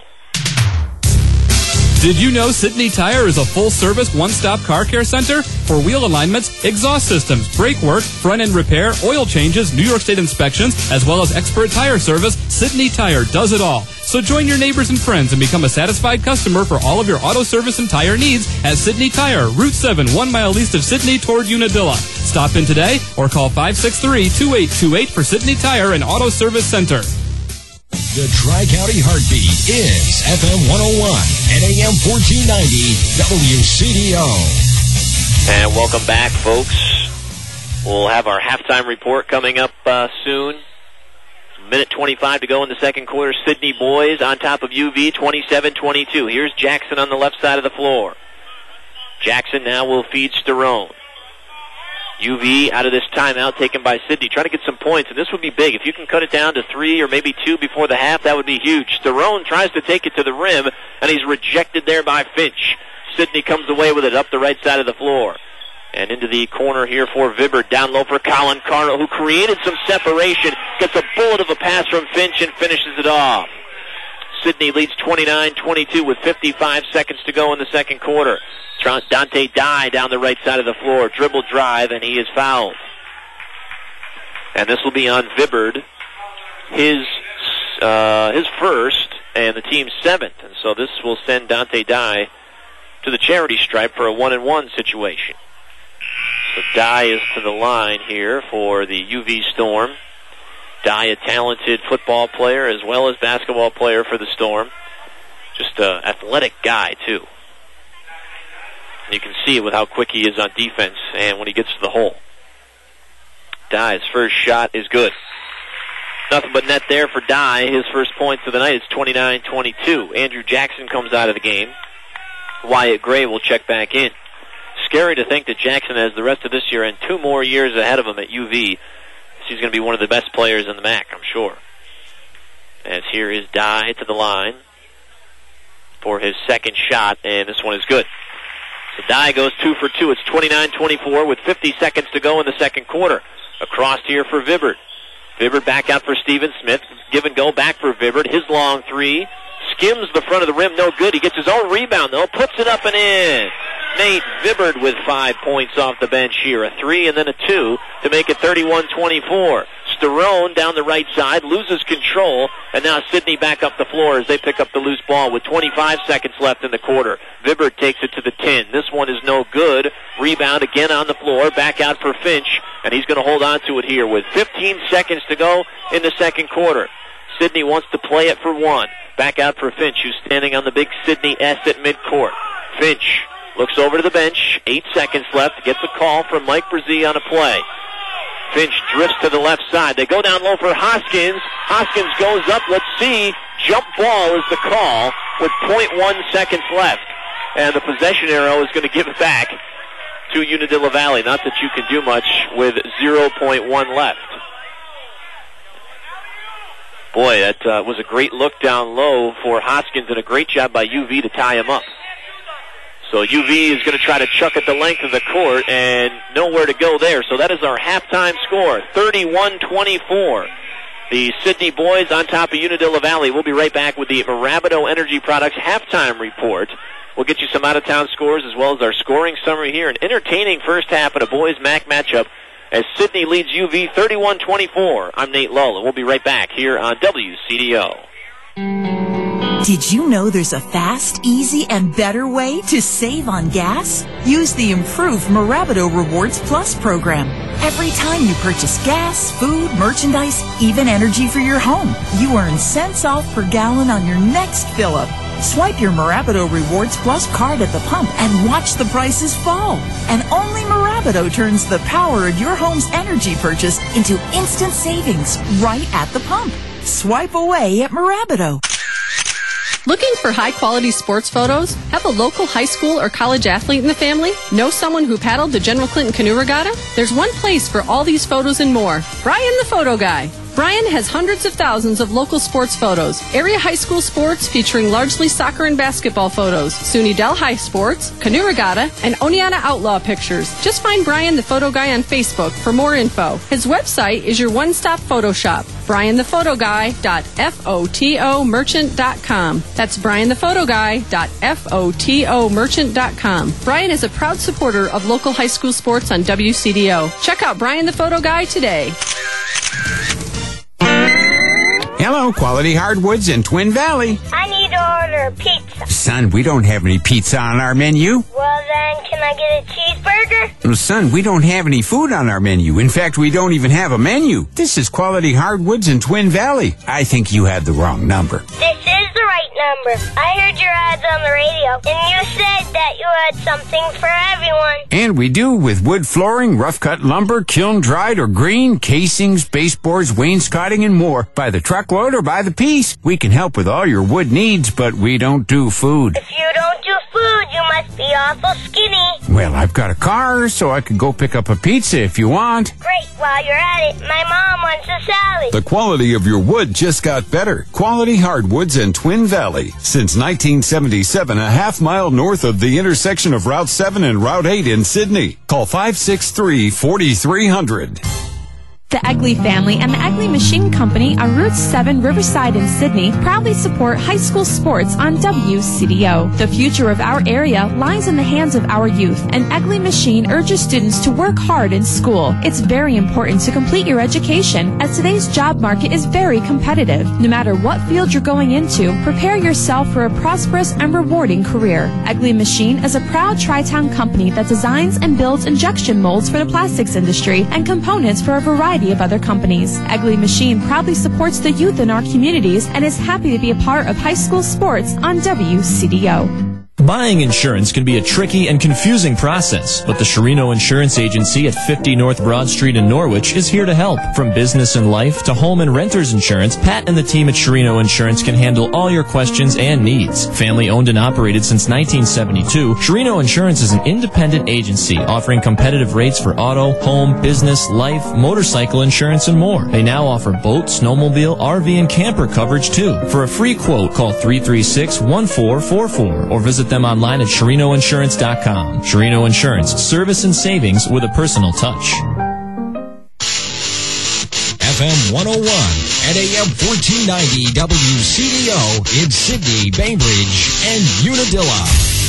Did you know Sidney Tire is a full-service, one-stop car care center? For wheel alignments, exhaust systems, brake work, front-end repair, oil changes, New York State inspections, as well as expert tire service, Sidney Tire does it all. So join your neighbors and friends and become a satisfied customer for all of your auto service and tire needs at Sydney Tire, Route 7, 1 mile east of Sydney toward Unadilla. Stop in today or call 563-2828 for Sydney Tire and Auto Service Center. The Tri-County Heartbeat is FM 101 and AM 1490 WCDO. And welcome back, folks. We'll have our halftime report coming up soon. Minute 25 to go in the second quarter. Sydney boys on top of UV 27-22. Here's Jackson on the left side of the floor. Jackson now will feed Sterone. UV out of this timeout taken by Sydney, trying to get some points, and this would be big. If you can cut it down to 3 or maybe 2 before the half, that would be huge. Sterone tries to take it to the rim, and he's rejected there by Finch. Sydney comes away with it up the right side of the floor. And into the corner here for Vibbert. Down low for Colin Carnell, who created some separation. Gets a bullet of a pass from Finch and finishes it off. Sydney leads 29-22 with 55 seconds to go in the second quarter. Dante Dye down the right side of the floor. Dribble drive, and he is fouled. And this will be on Vibbert. His first, and the team's 7th. And so this will send Dante Dye to the charity stripe for a 1-and-1 situation. So Dye is to the line here for the UV Storm. Dye, a talented football player as well as basketball player for the Storm. Just an athletic guy, too. And you can see it with how quick he is on defense and when he gets to the hole. Dye's first shot is good. Nothing but net there for Dye. His first points of the night is 29-22. Andrew Jackson comes out of the game. Wyatt Gray will check back in. Scary to think that Jackson has the rest of this year and 2 more years ahead of him at UV. He's going to be one of the best players in the MAC, I'm sure. As here is Dye to the line for his second shot, and this one is good. So Dye goes 2 for 2. It's 29-24 with 50 seconds to go in the second quarter. Across here for Vibbert. Vibbert back out for Steven Smith. Give and go back for Vibbert. His long 3. Skims the front of the rim, no good. He gets his own rebound, though. Puts it up and in. Nate Vibbert with 5 points off the bench here. A 3 and then a 2 to make it 31-24. Sterone down the right side, loses control, and now Sydney back up the floor as they pick up the loose ball with 25 seconds left in the quarter. Vibbert takes it to the 10. This one is no good. Rebound again on the floor, back out for Finch, and he's going to hold on to it here with 15 seconds to go in the second quarter. Sydney wants to play it for 1. Back out for Finch, who's standing on the big Sydney S at midcourt. Finch looks over to the bench. 8 seconds left. Gets a call from Mike Brzee on a play. Finch drifts to the left side. They go down low for Hoskins. Hoskins goes up. Let's see. Jump ball is the call with 0.1 seconds left. And the possession arrow is going to give it back to Unadilla Valley. Not that you can do much with 0.1 left. Boy, that was a great look down low for Hoskins and a great job by UV to tie him up. So UV is going to try to chuck at the length of the court and nowhere to go there. So that is our halftime score, 31-24. The Sydney boys on top of Unadilla Valley. We'll be right back with the Marabido Energy Products halftime report. We'll get you some out-of-town scores as well as our scoring summary here. An entertaining first half in a boys MAC matchup as Sydney leads UV 31-24. I'm Nate Lull, and we'll be right back here on WCDO. Did you know there's a fast, easy, and better way to save on gas? Use the improved Marabido Rewards Plus program. Every time you purchase gas, food, merchandise, even energy for your home, you earn cents off per gallon on your next fill-up. Swipe your Marabido Rewards Plus card at the pump and watch the prices fall. And only Marabido turns the power of your home's energy purchase into instant savings right at the pump. Swipe away at Marabido. Looking for high-quality sports photos? Have a local high school or college athlete in the family? Know someone who paddled the General Clinton Canoe Regatta? There's one place for all these photos and more. Brian the Photo Guy. Brian has hundreds of thousands of local sports photos, area high school sports featuring largely soccer and basketball photos, SUNY Del High sports, canoe regatta, and Oneonta Outlaw pictures. Just find Brian the Photo Guy on Facebook for more info. His website is your one-stop photo shop, brianthePhotoGuy.fotomerchant.com. That's brianthePhotoGuy.fotomerchant.com. Brian is a proud supporter of local high school sports on WCDO. Check out Brian the Photo Guy today. Hello, Quality Hardwoods in Twin Valley. I need to order a pizza. Son, we don't have any pizza on our menu. Well, then, can I get a cheeseburger? Well, son, we don't have any food on our menu. In fact, we don't even have a menu. This is Quality Hardwoods in Twin Valley. I think you had the wrong number. This is the right number. I heard your ads on the radio, and you said that you had something for everyone. And we do, with wood flooring, rough-cut lumber, kiln-dried or green, casings, baseboards, wainscoting, and more. By the truckload or by the piece. We can help with all your wood needs, but we don't do food. If you don't do food, you must be awful skinny. Well, I've got a car, so I could go pick up a pizza if you want. Great. While you're at it, my mom wants a salad. The quality of your wood just got better. Quality Hardwoods in Twin Valley. Since 1977, a half-mile north of the intersection of Route 7 and Route 8 in Sydney. Call 563-4300. The Egley family and the Egley Machine Company on Route 7 Riverside in Sydney proudly support high school sports on WCDO. The future of our area lies in the hands of our youth, and Egley Machine urges students to work hard in school. It's very important to complete your education, as today's job market is very competitive. No matter what field you're going into, prepare yourself for a prosperous and rewarding career. Egley Machine is a proud Tri-Town company that designs and builds injection molds for the plastics industry and components for a variety of other companies. Egley Machine proudly supports the youth in our communities and is happy to be a part of high school sports on WCDO. Buying insurance can be a tricky and confusing process, but the Sherino Insurance Agency at 50 North Broad Street in Norwich is here to help. From business and life to home and renter's insurance, Pat and the team at Sherino Insurance can handle all your questions and needs. Family owned and operated since 1972, Sherino Insurance is an independent agency offering competitive rates for auto, home, business, life, motorcycle insurance, and more. They now offer boat, snowmobile, RV, and camper coverage too. For a free quote, call 336-1444 or visit them online at SherinoInsurance.com. Sherino Insurance, service and savings with a personal touch. FM 101 and AM 1490 WCDO in Sydney, Bainbridge, and Unadilla.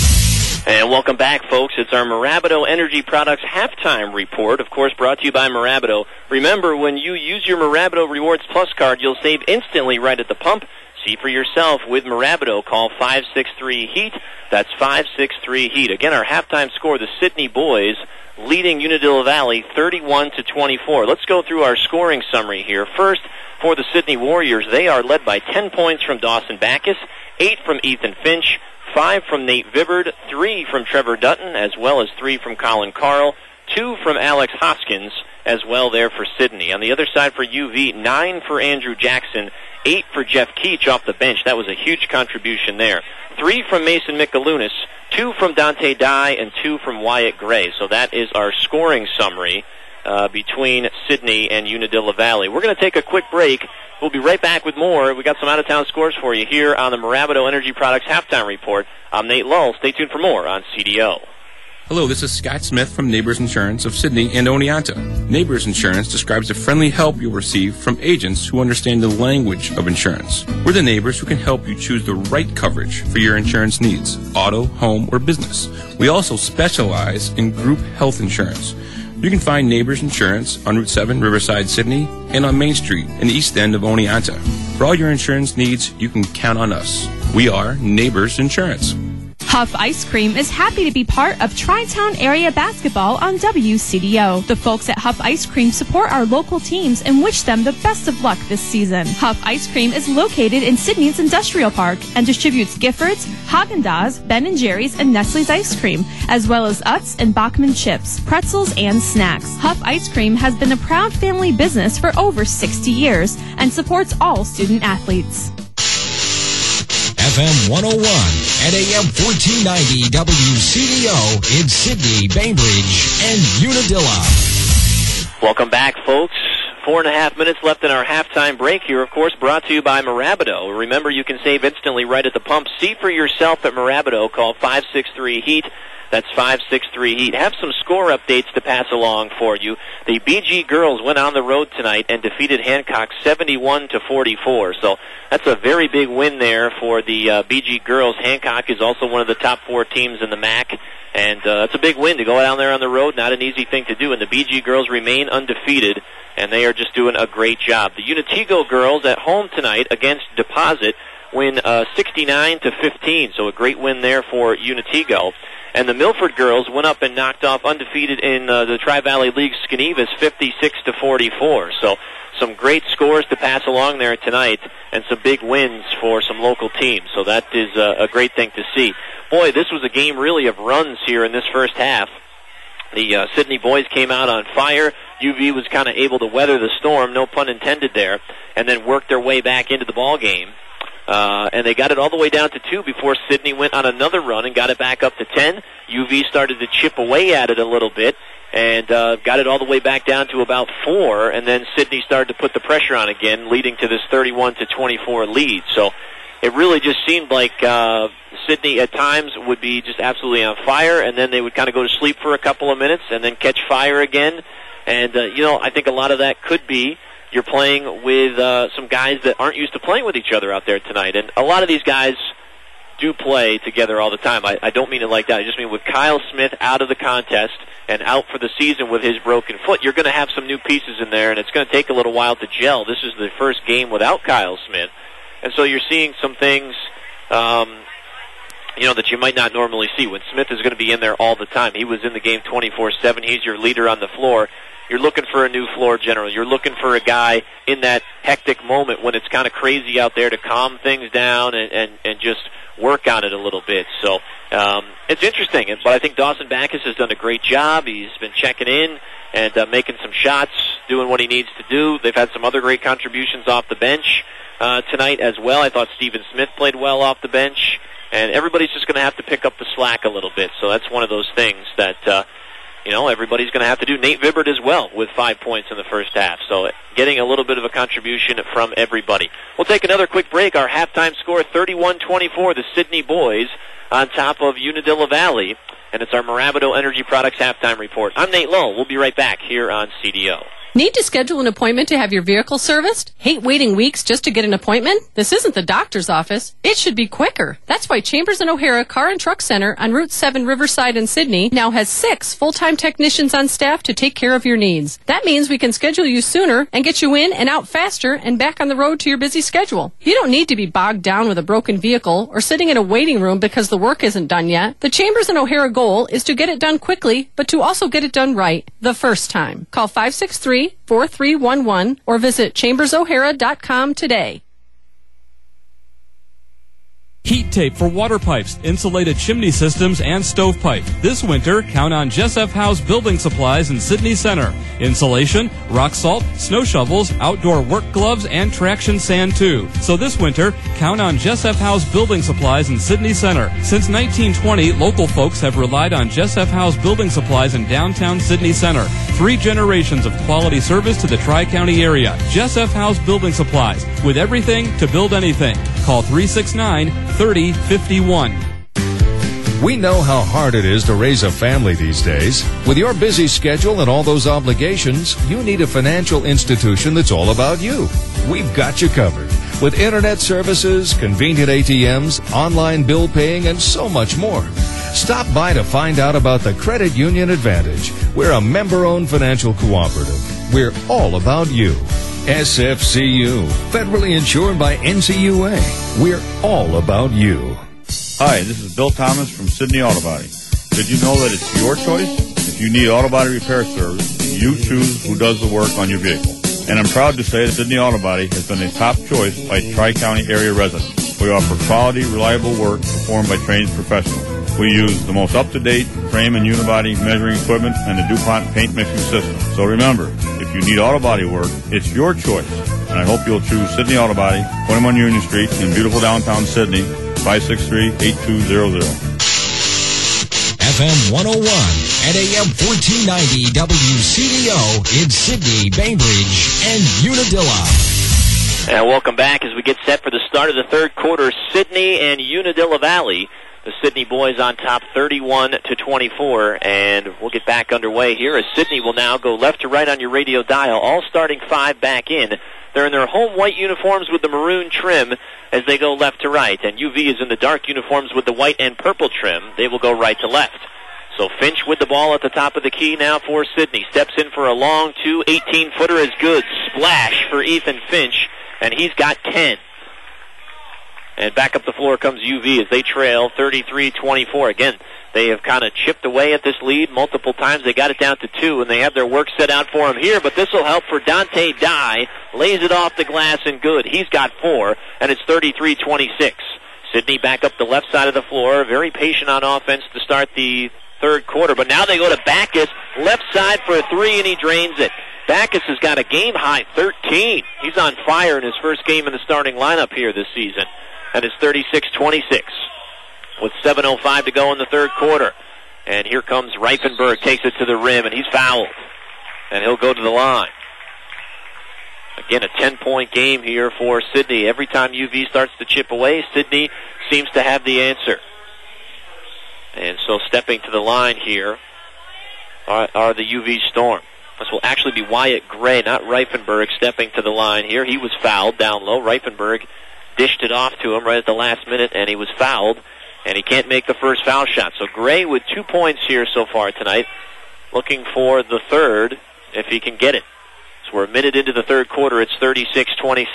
And welcome back, folks. It's our Marabato Energy Products halftime report, of course, brought to you by Marabato. Remember, when you use your Marabato Rewards Plus card, you'll save instantly right at the pump. See for yourself with Marabato. Call 563-HEAT. That's 563-HEAT. Again, our halftime score, the Sydney boys leading Unadilla Valley 31-24. Let's go through our scoring summary here. First, for the Sydney Warriors, they are led by 10 points from Dawson Backus, 8 from Ethan Finch, 5 from Nate Vibbard, 3 from Trevor Dutton, as well as 3 from Colin Carl, 2 from Alex Hoskins, as well there for Sydney. On the other side for UV, 9 for Andrew Jackson, 8 for Jeff Keach off the bench. That was a huge contribution there. 3 from Mason Mikalunas, 2 from Dante Dye, and 2 from Wyatt Gray. So that is our scoring summary between Sydney and Unadilla Valley. We're going to take a quick break. We'll be right back with more. We got some out-of-town scores for you here on the Marabato Energy Products Halftime Report. I'm Nate Lull. Stay tuned for more on CDO. Hello, this is Scott Smith from Neighbors Insurance of Sydney and Oneonta. Neighbors Insurance describes the friendly help you'll receive from agents who understand the language of insurance. We're the neighbors who can help you choose the right coverage for your insurance needs, auto, home, or business. We also specialize in group health insurance. You can find Neighbors Insurance on Route 7, Riverside, Sydney, and on Main Street in the east end of Oneonta. For all your insurance needs, you can count on us. We are Neighbors Insurance. Huff Ice Cream is happy to be part of Tri-Town Area Basketball on WCDO. The folks at Huff Ice Cream support our local teams and wish them the best of luck this season. Huff Ice Cream is located in Sydney's Industrial Park and distributes Giffords, Haagen-Dazs, Ben & Jerry's, and Nestle's Ice Cream, as well as Utz and Bachman chips, pretzels, and snacks. Huff Ice Cream has been a proud family business for over 60 years and supports all student athletes. FM 101 and AM 1490 WCDO in Sydney, Bainbridge, and Unadilla. Welcome back, folks. 4.5 minutes left in our halftime break here, of course, brought to you by Marabato. Remember, you can save instantly right at the pump. See for yourself at Marabato. Call 563-HEAT. That's 563-HEAT. Have some score updates to pass along for you. The BG girls went on the road tonight and defeated Hancock 71-44. So that's a very big win there for the BG girls. Hancock is also one of the top 4 teams in the MAC. And that's a big win to go down there on the road. Not an easy thing to do. And the BG girls remain undefeated, and they are just doing a great job. The Unitigo girls at home tonight against Deposit win 69-15, so a great win there for Unitigo. And the Milford girls went up and knocked off undefeated in the Tri-Valley League Skenevas 56-44. So some great scores to pass along there tonight, and some big wins for some local teams. So that is a great thing to see. Boy, this was a game really of runs here in this first half. The Sydney boys came out on fire. UV was kind of able to weather the storm, no pun intended there, and then worked their way back into the ball game. And they got it all the way down to 2 before Sydney went on another run and got it back up to 10. UV started to chip away at it a little bit and got it all the way back down to about 4, and then Sydney started to put the pressure on again, leading to this 31-24 lead. So it really just seemed like Sydney at times would be just absolutely on fire, and then they would kind of go to sleep for a couple of minutes and then catch fire again. And, I think a lot of that could be you're playing with some guys that aren't used to playing with each other out there tonight. And a lot of these guys do play together all the time. I don't mean it like that. I just mean with Kyle Smith out of the contest and out for the season with his broken foot, you're going to have some new pieces in there, and it's going to take a little while to gel. This is the first game without Kyle Smith. And so you're seeing some things, that you might not normally see when Smith is going to be in there all the time. He was in the game 24/7. He's your leader on the floor. You're looking for a new floor general. You're looking for a guy in that hectic moment when it's kind of crazy out there to calm things down and just work on it a little bit. So it's interesting. But I think Dawson Backus has done a great job. He's been checking in and making some shots, doing what he needs to do. They've had some other great contributions off the bench tonight as well. I thought Stephen Smith played well off the bench. And everybody's just going to have to pick up the slack a little bit. So that's one of those things that everybody's going to have to do. Nate Vibbert as well with 5 points in the first half. So getting a little bit of a contribution from everybody. We'll take another quick break. Our halftime score, 31-24, the Sydney boys on top of Unadilla Valley. And it's our Moravito Energy Products halftime report. I'm Nate Lowe. We'll be right back here on CDO. Need to schedule an appointment to have your vehicle serviced? Hate waiting weeks just to get an appointment? This isn't the doctor's office. It should be quicker. That's why Chambers and O'Hara Car and Truck Center on Route 7 Riverside in Sydney now has 6 full-time technicians on staff to take care of your needs. That means we can schedule you sooner and get you in and out faster and back on the road to your busy schedule. You don't need to be bogged down with a broken vehicle or sitting in a waiting room because the work isn't done yet. The Chambers and O'Hara goal is to get it done quickly, but to also get it done right the first time. Call 563-4311 or visit chambersohara.com today. Heat tape for water pipes, insulated chimney systems, and stovepipe. This winter, count on Jess F. House Building Supplies in Sydney Center. Insulation, rock salt, snow shovels, outdoor work gloves, and traction sand too. So this winter, count on Jess F. House Building Supplies in Sydney Center. Since 1920, local folks have relied on Jess F. House Building Supplies in downtown Sydney Center. 3 generations of quality service to the Tri-County area. Jess F. House Building Supplies, with everything to build anything. Call 369-3051. We know how hard it is to raise a family these days. With your busy schedule and all those obligations, you need a financial institution that's all about you. We've got you covered. With internet services, convenient ATMs, online bill paying, and so much more. Stop by to find out about the Credit Union Advantage. We're a member-owned financial cooperative. We're all about you. SFCU, federally insured by NCUA. We're all about you. Hi, this is Bill Thomas from Sydney Auto Body. Did you know that it's your choice? If you need auto body repair service, you choose who does the work on your vehicle. And I'm proud to say that Sydney Auto Body has been a top choice by Tri-County area residents. We offer quality, reliable work performed by trained professionals. We use the most up-to-date frame and unibody measuring equipment and the DuPont paint mixing system. So remember, if you need auto body work, it's your choice. And I hope you'll choose Sydney Auto Body, 21 Union Street in beautiful downtown Sydney, 563-8200. FM 101 and AM 1490 WCDO in Sydney, Bainbridge, and Unadilla. And welcome back as we get set for the start of the third quarter. Sydney and Unadilla Valley. The Sydney boys on top 31-24, and we'll get back underway here as Sydney will now go left to right on your radio dial, all starting 5 back in. They're in their home white uniforms with the maroon trim as they go left to right, and UV is in the dark uniforms with the white and purple trim. They will go right to left. So Finch with the ball at the top of the key now for Sidney. Steps in for a long 18-footer is good. Splash for Ethan Finch, and he's got 10. And back up the floor comes UV as they trail 33-24. Again, they have kind of chipped away at this lead multiple times. They got it down to 2, and they have their work set out for him here. But this will help for Dante Dye. Lays it off the glass and good. He's got 4, and it's 33-26. Sidney back up the left side of the floor. Very patient on offense to start the third quarter. But now they go to Backus. Left side for a 3, and he drains it. Backus has got a game-high 13. He's on fire in his first game in the starting lineup here this season. And it's 36-26 with 7:05 to go in the third quarter. And here comes Reifenberg, takes it to the rim, and he's fouled. And he'll go to the line. Again, a 10-point game here for Sidney. Every time UV starts to chip away, Sidney seems to have the answer. And so stepping to the line here are the UV Storm. This will actually be Wyatt Gray, not Reifenberg, stepping to the line here. He was fouled down low. Reifenberg dished it off to him right at the last minute, and he was fouled, and he can't make the first foul shot. So Gray with 2 points here so far tonight, looking for the third if he can get it. So we're a minute into the third quarter. It's 36-26.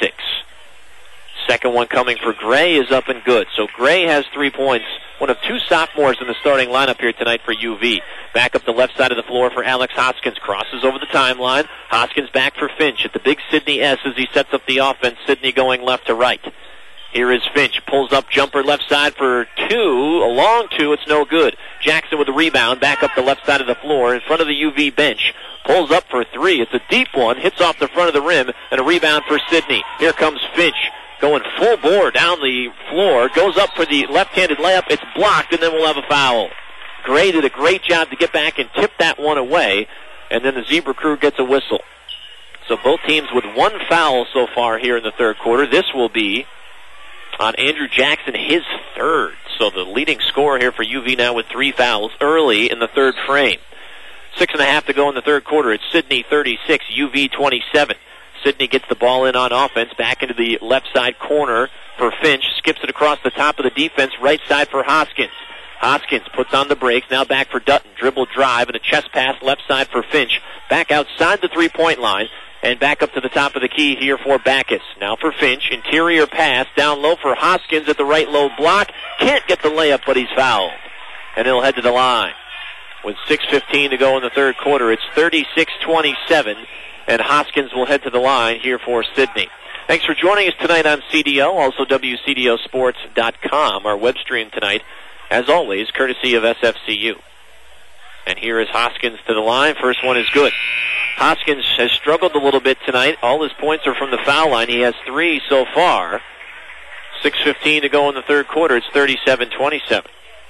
Second one coming for Gray is up and good. So Gray has 3 points. One of 2 sophomores in the starting lineup here tonight for UV. Back up the left side of the floor for Alex Hoskins. Crosses over the timeline. Hoskins back for Finch at the big Sidney S as he sets up the offense. Sidney going left to right. Here is Finch. Pulls up jumper left side for 2. A long 2. It's no good. Jackson with the rebound. Back up the left side of the floor in front of the UV bench. Pulls up for 3. It's a deep one. Hits off the front of the rim. And a rebound for Sidney. Here comes Finch. Going full bore down the floor. Goes up for the left-handed layup. It's blocked, and then we'll have a foul. Gray did a great job to get back and tip that one away. And then the Zebra crew gets a whistle. So both teams with 1 foul so far here in the third quarter. This will be on Andrew Jackson, his 3rd. So the leading scorer here for UV now with 3 fouls early in the third frame. 6.5 to go in the third quarter. It's Sidney 36, UV 27. Sidney gets the ball in on offense, back into the left side corner for Finch. Skips it across the top of the defense, right side for Hoskins. Hoskins puts on the brakes, now back for Dutton. Dribble drive and a chest pass left side for Finch. Back outside the three-point line. And back up to the top of the key here for Backus. Now for Finch. Interior pass. Down low for Hoskins at the right low block. Can't get the layup, but he's fouled. And he'll head to the line. With 6:15 to go in the third quarter, it's 36-27. And Hoskins will head to the line here for Sidney. Thanks for joining us tonight on CDO. Also WCDOsports.com. Our web stream tonight, as always, courtesy of SFCU. And here is Hoskins to the line. First one is good. Hoskins has struggled a little bit tonight. All his points are from the foul line. He has 3 so far. 6:15 to go in the third quarter. It's 37-27.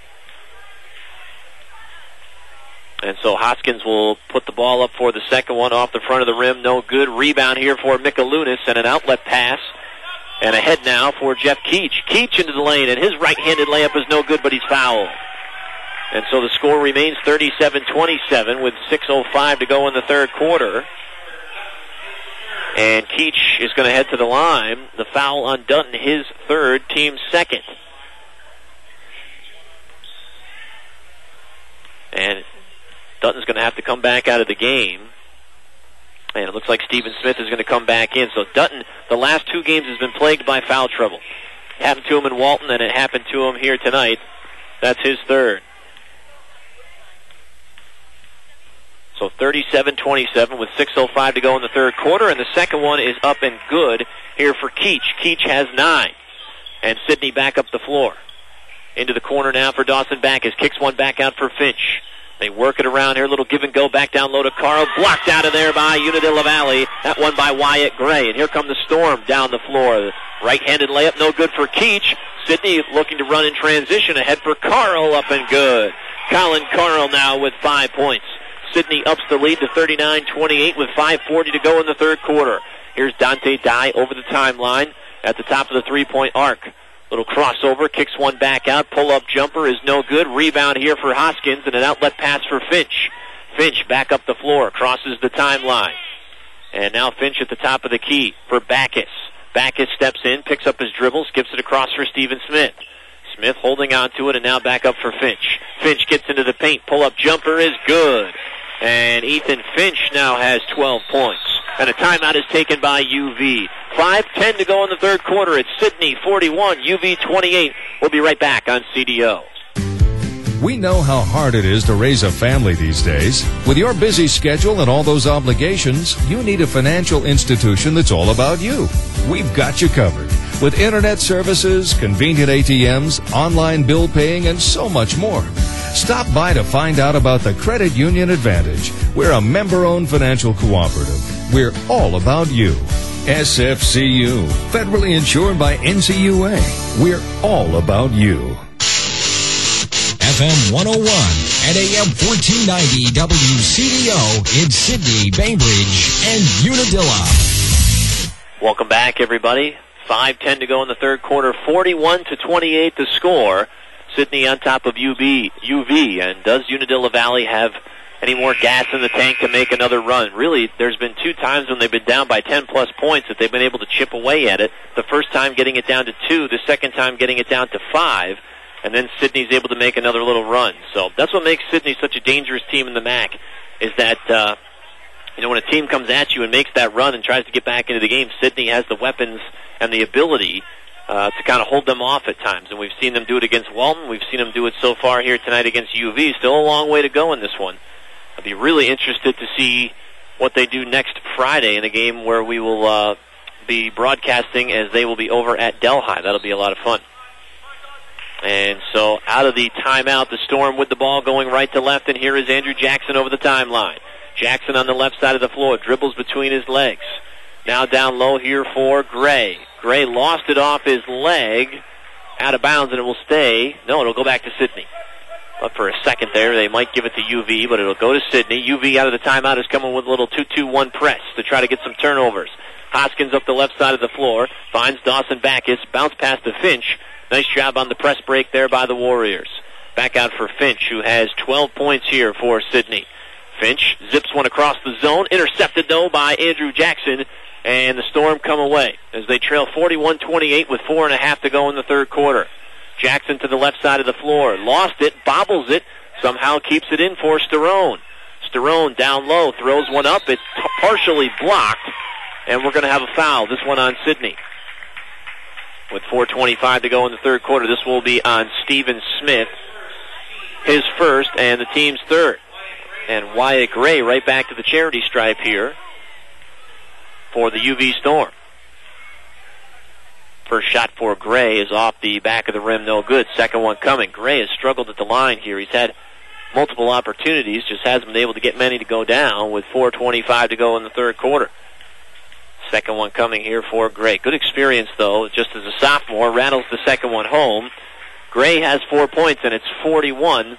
And so Hoskins will put the ball up for the second one off the front of the rim. No good. Rebound here for Mikalunas and an outlet pass. And ahead now for Jeff Keach. Keach into the lane, and his right-handed layup is no good, but he's fouled. And so the score remains 37-27 with 6:05 to go in the third quarter. And Keach is going to head to the line. The foul on Dutton, his 3rd, team 2nd. And Dutton's going to have to come back out of the game. And it looks like Stephen Smith is going to come back in. So Dutton, the last 2 games, has been plagued by foul trouble. It happened to him in Walton, and it happened to him here tonight. That's his 3rd. So 37-27 with 6:05 to go in the third quarter, and the second one is up and good here for Keach. Keach has 9. And Sidney back up the floor. Into the corner now for Dawson Backus. Kicks one back out for Finch. They work it around here. A little give and go back down low to Carl. Blocked out of there by Unadilla Valley. That one by Wyatt Gray. And here come the Storm down the floor. The right-handed layup, no good for Keach. Sidney looking to run in transition. Ahead for Carl, up and good. Colin Carl now with 5 points. Sidney ups the lead to 39-28 with 5:40 to go in the third quarter. Here's Dante Dye over the timeline at the top of the three-point arc. Little crossover, kicks one back out. Pull-up jumper is no good. Rebound here for Hoskins and an outlet pass for Finch. Finch back up the floor, crosses the timeline. And now Finch at the top of the key for Backus. Backus steps in, picks up his dribble, skips it across for Stephen Smith. Smith holding on to it, and now back up for Finch. Finch gets into the paint. Pull-up jumper is good. And Ethan Finch now has 12 points. And a timeout is taken by UV. 5:10 to go in the third quarter. It's Sidney 41, UV 28. We'll be right back on CDO. We know how hard it is to raise a family these days. With your busy schedule and all those obligations, you need a financial institution that's all about you. We've got you covered. With internet services, convenient ATMs, online bill paying, and so much more. Stop by to find out about the Credit Union Advantage. We're a member-owned financial cooperative. We're all about you. SFCU, federally insured by NCUA. We're all about you. FM 101 and AM 1490 WCDO in Sydney, Bainbridge, and Unadilla. Welcome back, everybody. 5:10 to go in the third quarter. 41-28 the score. Sydney on top of UV. And does Unadilla Valley have any more gas in the tank to make another run? Really, there's been 2 times when they've been down by 10-plus points that they've been able to chip away at it. The first time getting it down to 2, the second time getting it down to 5. And then Sydney's able to make another little run. So that's what makes Sydney such a dangerous team in the MAC, is that, when a team comes at you and makes that run and tries to get back into the game, Sydney has the weapons and the ability to kind of hold them off at times. And we've seen them do it against Walton. We've seen them do it so far here tonight against UV. Still a long way to go in this one. I'll be really interested to see what they do next Friday in a game where we will be broadcasting as they will be over at Delhi. That'll be a lot of fun. And so out of the timeout, the Storm with the ball going right to left, and here is Andrew Jackson over the timeline. Jackson on the left side of the floor, dribbles between his legs. Now down low here for Gray. Gray lost it off his leg, out of bounds, and it will stay. No, it'll go back to Sydney. But for a second there, they might give it to UV, but it'll go to Sydney. UV out of the timeout is coming with a little 2-2-1 press to try to get some turnovers. Hoskins up the left side of the floor, finds Dawson Backus, bounce pass to Finch. Nice job on the press break there by the Warriors. Back out for Finch, who has 12 points here for Sydney. Finch zips one across the zone, intercepted though by Andrew Jackson, and the Storm come away as they trail 41-28 with 4.5 to go in the third quarter. Jackson to the left side of the floor, lost it, bobbles it, somehow keeps it in for Sterone. Sterone down low, throws one up, it's partially blocked, and we're going to have a foul, this one on Sydney. With 4:25 to go in the third quarter, this will be on Steven Smith, his first and the team's third. And Wyatt Gray right back to the charity stripe here for the UV Storm. First shot for Gray is off the back of the rim, no good. Second one coming. Gray has struggled at the line here. He's had multiple opportunities, just hasn't been able to get many to go down with 4:25 to go in the third quarter. Second one coming here for Gray. Good experience, though, just as a sophomore. Rattles the second one home. Gray has 4 points, and it's 41-29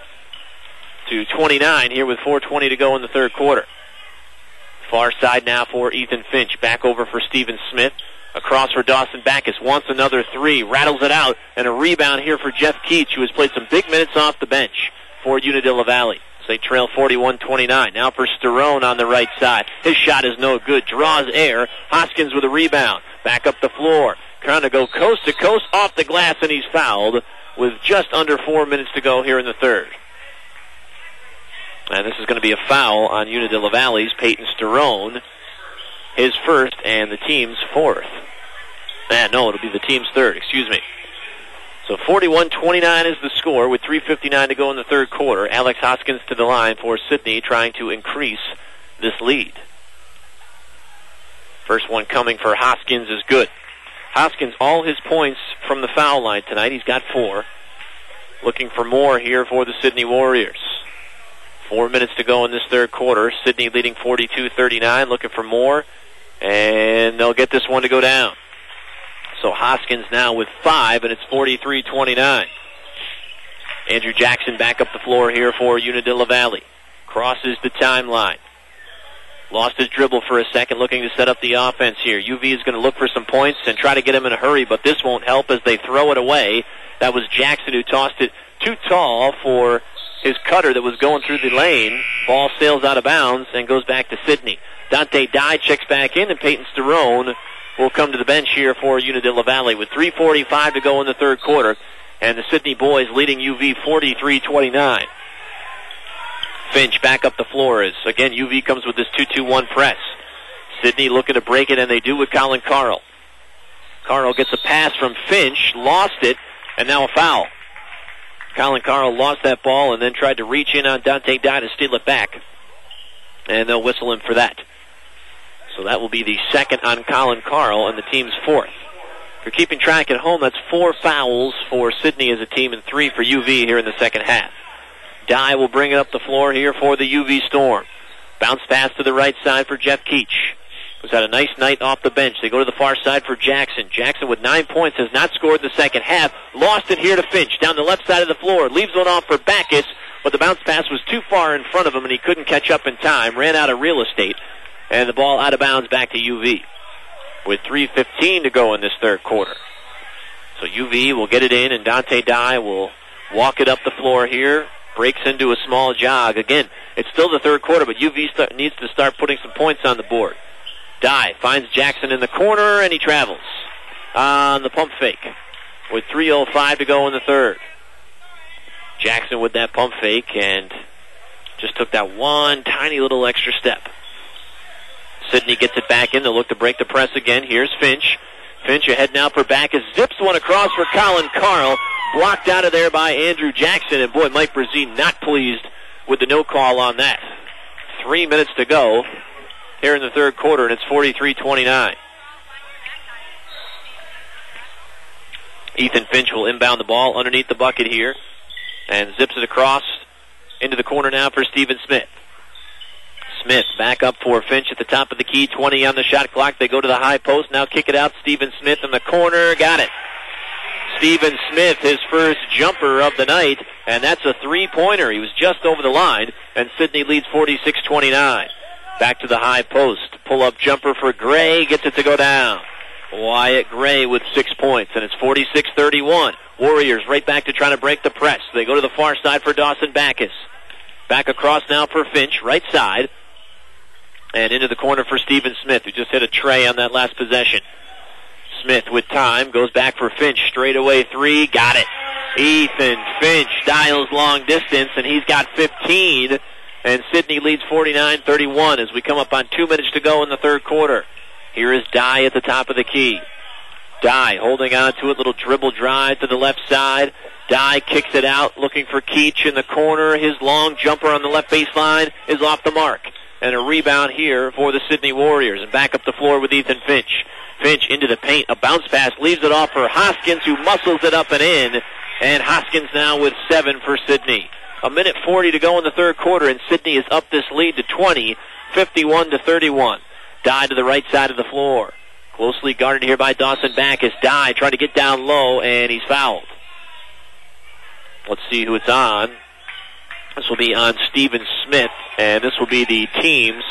here with 4:20 to go in the third quarter. Far side now for Ethan Finch. Back over for Steven Smith. Across for Dawson Backus. Wants another three. Rattles it out. And a rebound here for Jeff Keach, who has played some big minutes off the bench for Unadilla Valley. So they trail 41-29. Now for Sterone on the right side. His shot is no good. Draws air. Hoskins with a rebound. Back up the floor. Trying to go coast to coast off the glass, and he's fouled with just under 4 minutes to go here in the third. And this is going to be a foul on Unadilla Valley's Peyton Sterone. His first and the team's fourth. No, it'll be the team's third, excuse me. So 41-29 is the score with 3:59 to go in the third quarter. Alex Hoskins to the line for Sydney, trying to increase this lead. First one coming for Hoskins is good. Hoskins, all his points from the foul line tonight. He's got 4. Looking for more here for the Sydney Warriors. 4 minutes to go in this third quarter. Sydney leading 42-39, looking for more. And they'll get this one to go down. So Hoskins now with 5, and it's 43-29. Andrew Jackson back up the floor here for Unadilla Valley. Crosses the timeline. Lost his dribble for a second, looking to set up the offense here. UV is going to look for some points and try to get him in a hurry, but this won't help as they throw it away. That was Jackson who tossed it too tall for his cutter that was going through the lane. Ball sails out of bounds and goes back to Sydney. Dante Dye checks back in, and Peyton Sterone will come to the bench here for Unadilla Valley with 3:45 to go in the third quarter. And the Sidney boys leading UV 43-29. Finch back up the floor as, again, UV comes with this 2-2-1 press. Sidney looking to break it, and they do with Colin Carl. Carl gets a pass from Finch, lost it, and now a foul. Colin Carl lost that ball and then tried to reach in on Dante Dye to steal it back. And they'll whistle him for that. So that will be the second on Colin Carl and the team's fourth. If you're keeping track at home, that's 4 fouls for Sidney as a team and 3 for UV here in the second half. Dye will bring it up the floor here for the UV Storm. Bounce pass to the right side for Jeff Keach, who's had a nice night off the bench. They go to the far side for Jackson. Jackson with 9 points has not scored the second half. Lost it here to Finch down the left side of the floor. Leaves one off for Backus, but the bounce pass was too far in front of him and he couldn't catch up in time. Ran out of real estate, and the ball out of bounds back to UV with 3:15 to go in this third quarter. So UV will get it in, and Dante Dye will walk it up the floor here. Breaks into a small jog. Again, it's still the third quarter, but UV needs to start putting some points on the board. Dye finds Jackson in the corner, and he travels on the pump fake with 3:05 to go in the third. Jackson with that pump fake and just took that one tiny little extra step. Sidney gets it back in. They'll look to break the press again. Here's Finch. Finch ahead now for Backus. Zips one across for Colin Carl. Blocked out of there by Andrew Jackson. And boy, Mike Brazine not pleased with the no call on that. 3 minutes to go here in the third quarter, and it's 43-29. Ethan Finch will inbound the ball underneath the bucket here and zips it across into the corner now for Stephen Smith. Smith back up for Finch at the top of the key. 20 on the shot clock. They go to the high post. Now kick it out. Stephen Smith in the corner. Got it. Stephen Smith, his first jumper of the night, and that's a three-pointer. He was just over the line, and Sidney leads 46-29. Back to the high post. Pull-up jumper for Gray. Gets it to go down. Wyatt Gray with 6 points, and it's 46-31. Warriors right back to trying to break the press. They go to the far side for Dawson Backus. Back across now for Finch, right side. And into the corner for Stephen Smith, who just hit a tray on that last possession. Smith with time, goes back for Finch. Straightaway three, got it. Ethan Finch dials long distance, and he's got 15. And Sidney leads 49-31 as we come up on 2 minutes to go in the third quarter. Here is Dye at the top of the key. Dye holding on to it, little dribble drive to the left side. Dye kicks it out, looking for Keach in the corner. His long jumper on the left baseline is off the mark. And a rebound here for the Sidney Warriors. And back up the floor with Ethan Finch. Finch into the paint. A bounce pass leaves it off for Hoskins, who muscles it up and in. And Hoskins now with 7 for Sidney. 1:40 to go in the third quarter, and Sidney is up this lead to 20, 51-31. Dye to the right side of the floor. Closely guarded here by Dawson Backus. Dye trying to get down low, and he's fouled. Let's see who it's on. This will be on Stephen Smith, and this will be the team's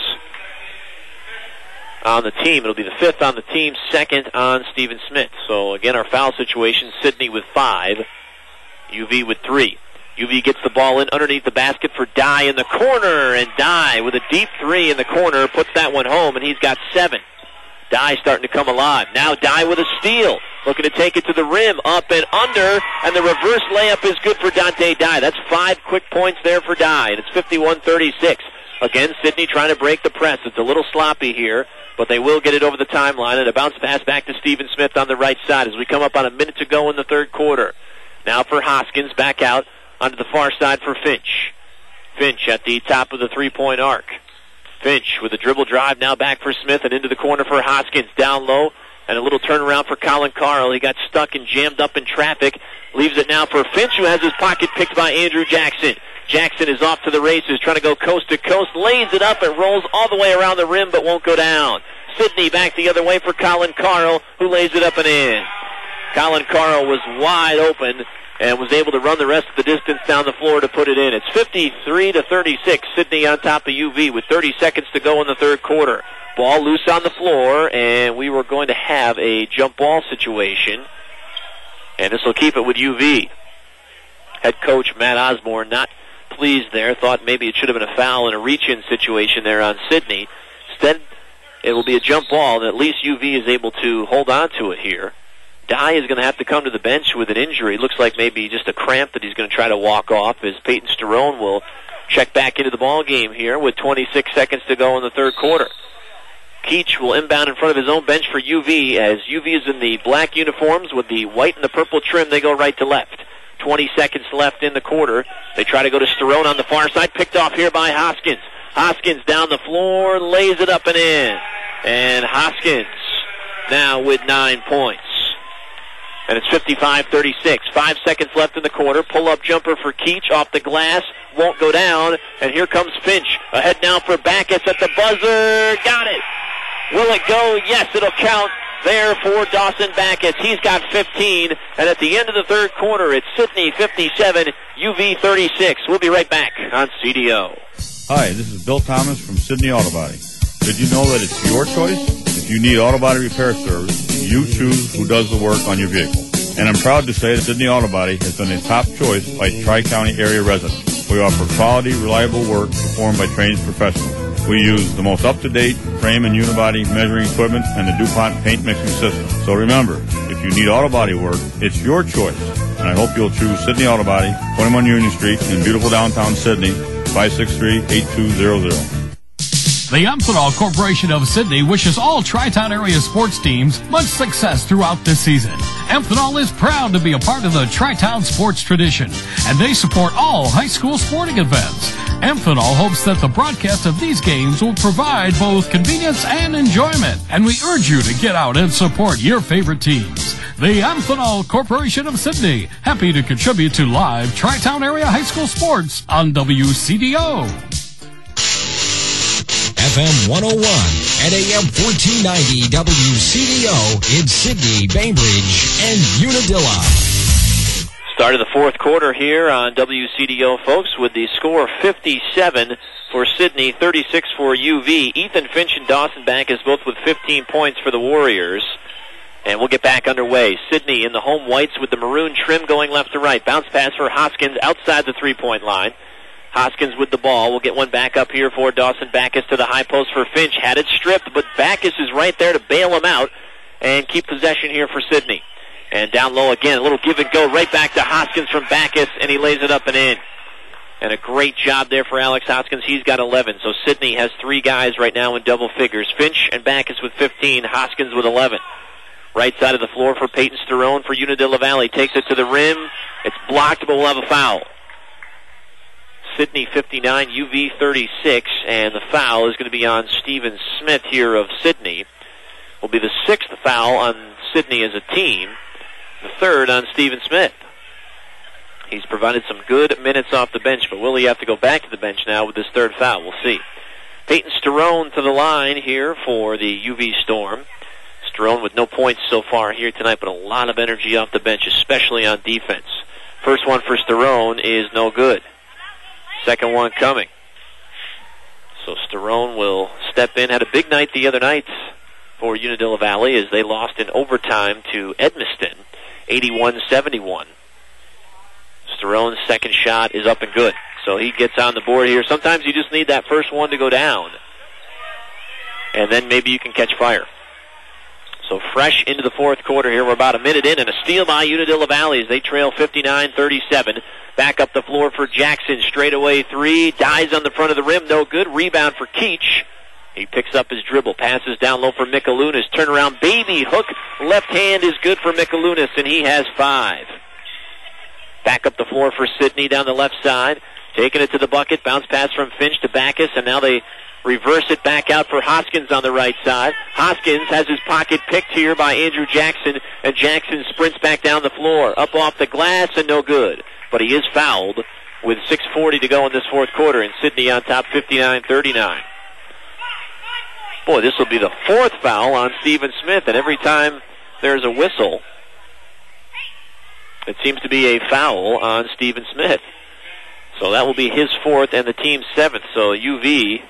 on the team. It'll be the 5th on the team, 2nd on Stephen Smith. So again, our foul situation, Sidney with 5, UV with 3. UV gets the ball in underneath the basket for Dye in the corner, and Dye with a deep 3 in the corner puts that one home, and he's got 7. Dye starting to come alive. Now Dye with a steal, looking to take it to the rim, up and under, and the reverse layup is good for Dante Dye. That's 5 quick points there for Dye, and it's 51-36. Again, Sidney trying to break the press. It's a little sloppy here, but they will get it over the timeline, and a bounce pass back to Stephen Smith on the right side as we come up on 1 minute to go in the third quarter. Now for Hoskins, back out onto the far side for Finch. Finch at the top of the three-point arc. Finch with a dribble drive now back for Smith and into the corner for Hoskins. Down low and a little turnaround for Colin Carl. He got stuck and jammed up in traffic. Leaves it now for Finch, who has his pocket picked by Andrew Jackson. Jackson is off to the races, trying to go coast to coast. Lays it up. It rolls all the way around the rim but won't go down. Sidney back the other way for Colin Carl, who lays it up and in. Colin Carl was wide open and was able to run the rest of the distance down the floor to put it in. It's 53-36, Sidney on top of UV with 30 seconds to go in the third quarter. Ball loose on the floor, and we were going to have a jump ball situation, and this will keep it with UV. Head coach Matt Osborne not pleased there, thought maybe it should have been a foul and a reach-in situation there on Sidney. Instead, it will be a jump ball, and at least UV is able to hold on to it here. Dye is going to have to come to the bench with an injury. Looks like maybe just a cramp that he's going to try to walk off, as Peyton Sterone will check back into the ball game here with 26 seconds to go in the third quarter. Keach will inbound in front of his own bench for UV, as UV is in the black uniforms with the white and the purple trim. They go right to left. 20 seconds left in the quarter. They try to go to Sterone on the far side. Picked off here by Hoskins. Hoskins down the floor, lays it up and in. And Hoskins now with 9 points. And it's 55-36. 5 seconds left in the quarter. Pull-up jumper for Keach off the glass. Won't go down. And here comes Finch. Ahead now for Backus at the buzzer. Got it. Will it go? Yes, it'll count there for Dawson Backus. He's got 15. And at the end of the third quarter, it's Sidney 57, UV 36. We'll be right back on CDO. Hi, this is Bill Thomas from Sidney Auto Body. Did you know that it's your choice? If you need auto body repair service, you choose who does the work on your vehicle. And I'm proud to say that Sidney Auto Body has been a top choice by Tri-County area residents. We offer quality, reliable work performed by trained professionals. We use the most up-to-date frame and unibody measuring equipment and the DuPont paint mixing system. So remember, if you need auto body work, it's your choice. And I hope you'll choose Sidney Auto Body, 21 Union Street in beautiful downtown Sidney, 563-8200. The Amphenol Corporation of Sidney wishes all Tri-Town area sports teams much success throughout this season. Amphenol is proud to be a part of the Tri-Town sports tradition, and they support all high school sporting events. Amphenol hopes that the broadcast of these games will provide both convenience and enjoyment, and we urge you to get out and support your favorite teams. The Amphenol Corporation of Sidney, happy to contribute to live Tri-Town area high school sports on WCDO. FM 101 and AM 1490 WCDO in Sidney, Bainbridge, and Unadilla. Start of the fourth quarter here on WCDO, folks, with the score 57 for Sidney, 36 for UV. Ethan Finch and Dawson Backus both with 15 points for the Warriors. And we'll get back underway. Sidney in the home whites with the maroon trim going left to right. Bounce pass for Hoskins outside the three-point line. Hoskins with the ball. We'll get one back up here for Dawson Backus to the high post for Finch. Had it stripped, but Backus is right there to bail him out and keep possession here for Sidney. And down low again, a little give and go right back to Hoskins from Backus, and he lays it up and in. And a great job there for Alex Hoskins. He's got 11. So Sidney has three guys right now in double figures. Finch and Backus with 15, Hoskins with 11. Right side of the floor for Peyton Sterone for Unadilla Valley. Takes it to the rim. It's blocked, but we'll have a foul. Sidney 59, UV 36, and the foul is going to be on Stephen Smith here of Sidney. Will be the sixth foul on Sidney as a team, the third on Stephen Smith. He's provided some good minutes off the bench, but will he have to go back to the bench now with this third foul? We'll see. Peyton Sterone to the line here for the UV Storm. Sterone with no points so far here tonight, but a lot of energy off the bench, especially on defense. First one for Sterone is no good. Second one coming. So Sterone will step in. Had a big night the other night for Unadilla Valley as they lost in overtime to Edmiston, 81-71. Sterone's second shot is up and good. So he gets on the board here. Sometimes you just need that first one to go down, and then maybe you can catch fire. So fresh into the fourth quarter here. We're about a minute in, and a steal by Unadilla Valley as they trail 59-37. Back up the floor for Jackson. Straightaway three. Dies on the front of the rim. No good. Rebound for Keach. He picks up his dribble. Passes down low for Mikalunas. Turnaround baby hook. Left hand is good for Mikalunas, and he has 5. Back up the floor for Sidney down the left side. Taking it to the bucket. Bounce pass from Finch to Backus, and now they reverse it back out for Hoskins on the right side. Hoskins has his pocket picked here by Andrew Jackson, and Jackson sprints back down the floor. Up off the glass and no good. But he is fouled with 6:40 to go in this fourth quarter, and Sidney on top 59-39. Boy, this will be the fourth foul on Stephen Smith, and every time there's a whistle, it seems to be a foul on Stephen Smith. So that will be his fourth and the team's 7th. So UV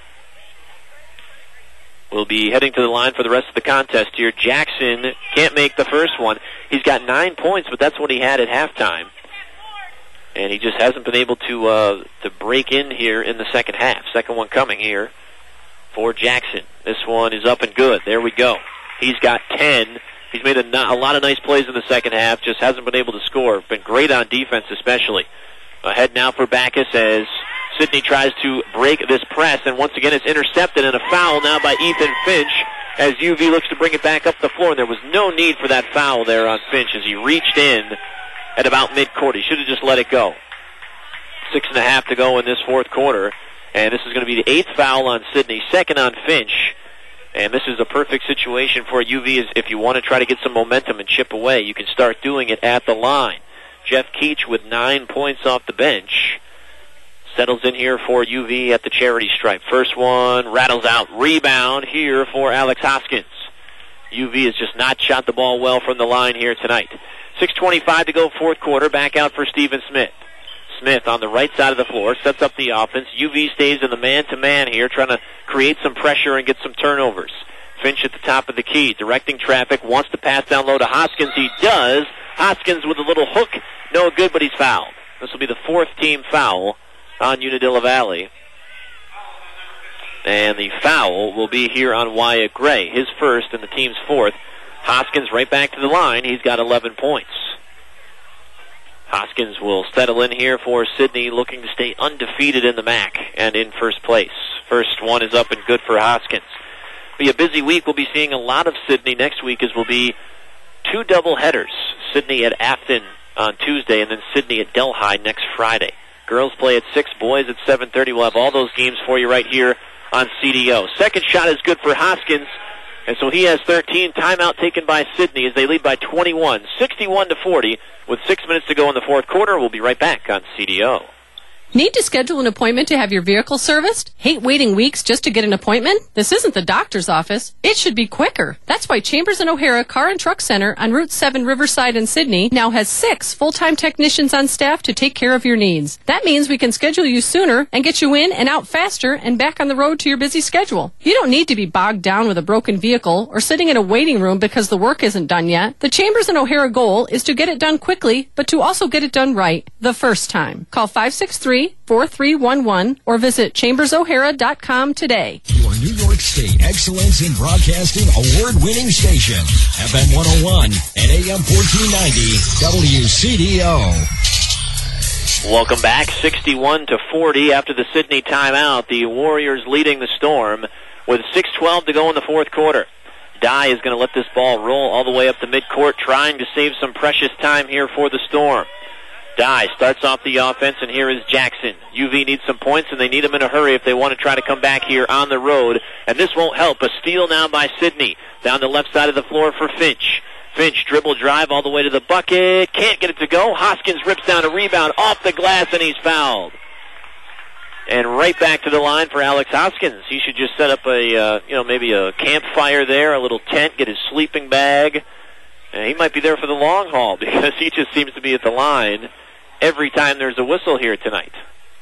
will be heading to the line for the rest of the contest here. Jackson can't make the first one. He's got 9 points, but that's what he had at halftime. And he just hasn't been able to break in here in the second half. Second one coming here for Jackson. This one is up and good. There we go. He's got 10, He's made a lot of nice plays in the second half, just hasn't been able to score. Been great on defense especially. Ahead now for Backus as Sidney tries to break this press, and once again it's intercepted, and a foul now by Ethan Finch as UV looks to bring it back up the floor. And there was no need for that foul there on Finch as he reached in at about midcourt. He should have just let it go. 6.5 to go in this fourth quarter, and this is going to be the 8th foul on Sidney, 2nd on Finch. And this is a perfect situation for UV if you want to try to get some momentum and chip away. You can start doing it at the line. Jeff Keach with 9 points off the bench settles in here for UV at the charity stripe. First one rattles out. Rebound here for Alex Hoskins. UV has just not shot the ball well from the line here tonight. 6:25 to go fourth quarter. Back out for Stephen Smith. Smith on the right side of the floor sets up the offense. UV stays in the man-to-man here, trying to create some pressure and get some turnovers. Finch at the top of the key, directing traffic, wants to pass down low to Hoskins. He does. Hoskins with a little hook. No good, but he's fouled. This will be the 4th team foul on Unadilla Valley. And the foul will be here on Wyatt Gray, his first and the team's 4th. Hoskins right back to the line. He's got 11 points. Hoskins will settle in here for Sidney, looking to stay undefeated in the MAC and in first place. First one is up and good for Hoskins. Be a busy week. We'll be seeing a lot of Sidney next week, as will be 2 doubleheaders. Sidney at Afton on Tuesday, and then Sidney at Delhi next Friday. Girls play at 6, boys at 7:30. We'll have all those games for you right here on CDO. Second shot is good for Hoskins, and so he has 13. Timeout taken by Sidney as they lead by 21, 61-40, with 6 minutes to go in the fourth quarter. We'll be right back on CDO. Need to schedule an appointment to have your vehicle serviced? Hate waiting weeks just to get an appointment? This isn't the doctor's office. It should be quicker. That's why Chambers and O'Hara Car and Truck Center on Route 7 Riverside in Sydney now has 6 full-time technicians on staff to take care of your needs. That means we can schedule you sooner and get you in and out faster and back on the road to your busy schedule. You don't need to be bogged down with a broken vehicle or sitting in a waiting room because the work isn't done yet. The Chambers and O'Hara goal is to get it done quickly, but to also get it done right the first time. Call 563-4311 or visit chambersohara.com today. Your New York State Excellence in Broadcasting award-winning station, FM 101 and AM 1490 WCDO. Welcome back, 61-40 after the Sidney timeout. The Warriors leading the Storm with 6:12 to go in the fourth quarter. Dye is going to let this ball roll all the way up to midcourt, trying to save some precious time here for the Storm. Dye starts off the offense, and here is Jackson. UV needs some points, and they need them in a hurry if they want to try to come back here on the road. And this won't help. A steal now by Sidney. Down the left side of the floor for Finch. Finch dribble drive all the way to the bucket. Can't get it to go. Hoskins rips down a rebound off the glass, and he's fouled. And right back to the line for Alex Hoskins. He should just set up maybe a campfire there, a little tent, get his sleeping bag. And he might be there for the long haul because he just seems to be at the line every time there's a whistle here tonight.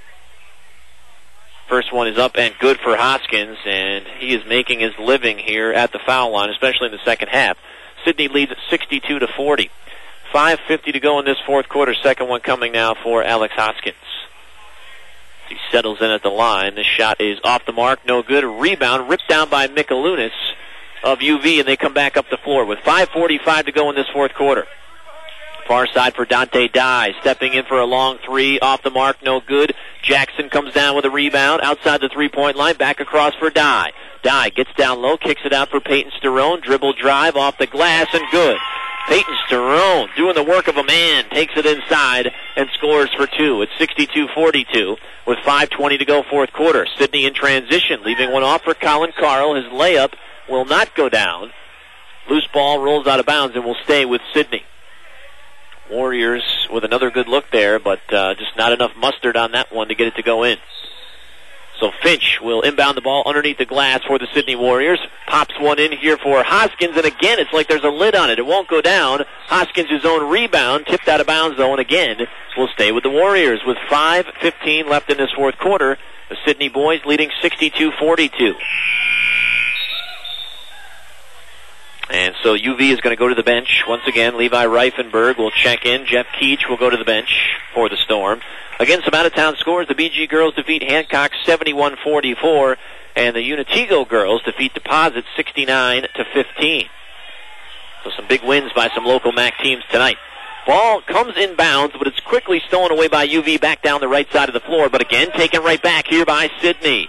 First one is up and good for Hoskins, and he is making his living here at the foul line, especially in the second half. Sidney leads 62-40. 5:50 to go in this fourth quarter. Second one coming now for Alex Hoskins. He settles in at the line. This shot is off the mark, no good. Rebound ripped down by Michaelunas of UV, and they come back up the floor with 5:45 to go in this fourth quarter. Far side for Dante Dye, stepping in for a long three, off the mark, no good. Jackson comes down with a rebound outside the three-point line, back across for Dye. Dye gets down low, kicks it out for Peyton Sterone, dribble drive off the glass, and good. Peyton Sterone, doing the work of a man, takes it inside and scores for 2. It's 62-42 with 5:20 to go fourth quarter. Sidney in transition, leaving one off for Colin Carl. His layup will not go down. Loose ball rolls out of bounds and will stay with Sidney. Warriors with another good look there, but just not enough mustard on that one to get it to go in. So Finch will inbound the ball underneath the glass for the Sidney Warriors. Pops one in here for Hoskins, and again, it's like there's a lid on it. It won't go down. Hoskins' his own rebound, tipped out of bounds, though, and again, will stay with the Warriors with 5:15 left in this fourth quarter. The Sidney boys leading 62-42. And so UV is going to go to the bench. Once again, Levi Reifenberg will check in. Jeff Keach will go to the bench for the Storm. Again, some out-of-town scores. The BG girls defeat Hancock 71-44, and the Unatigo girls defeat Deposit 69-15. So some big wins by some local MAC teams tonight. Ball comes inbounds, but it's quickly stolen away by UV back down the right side of the floor. But again, taken right back here by Sidney.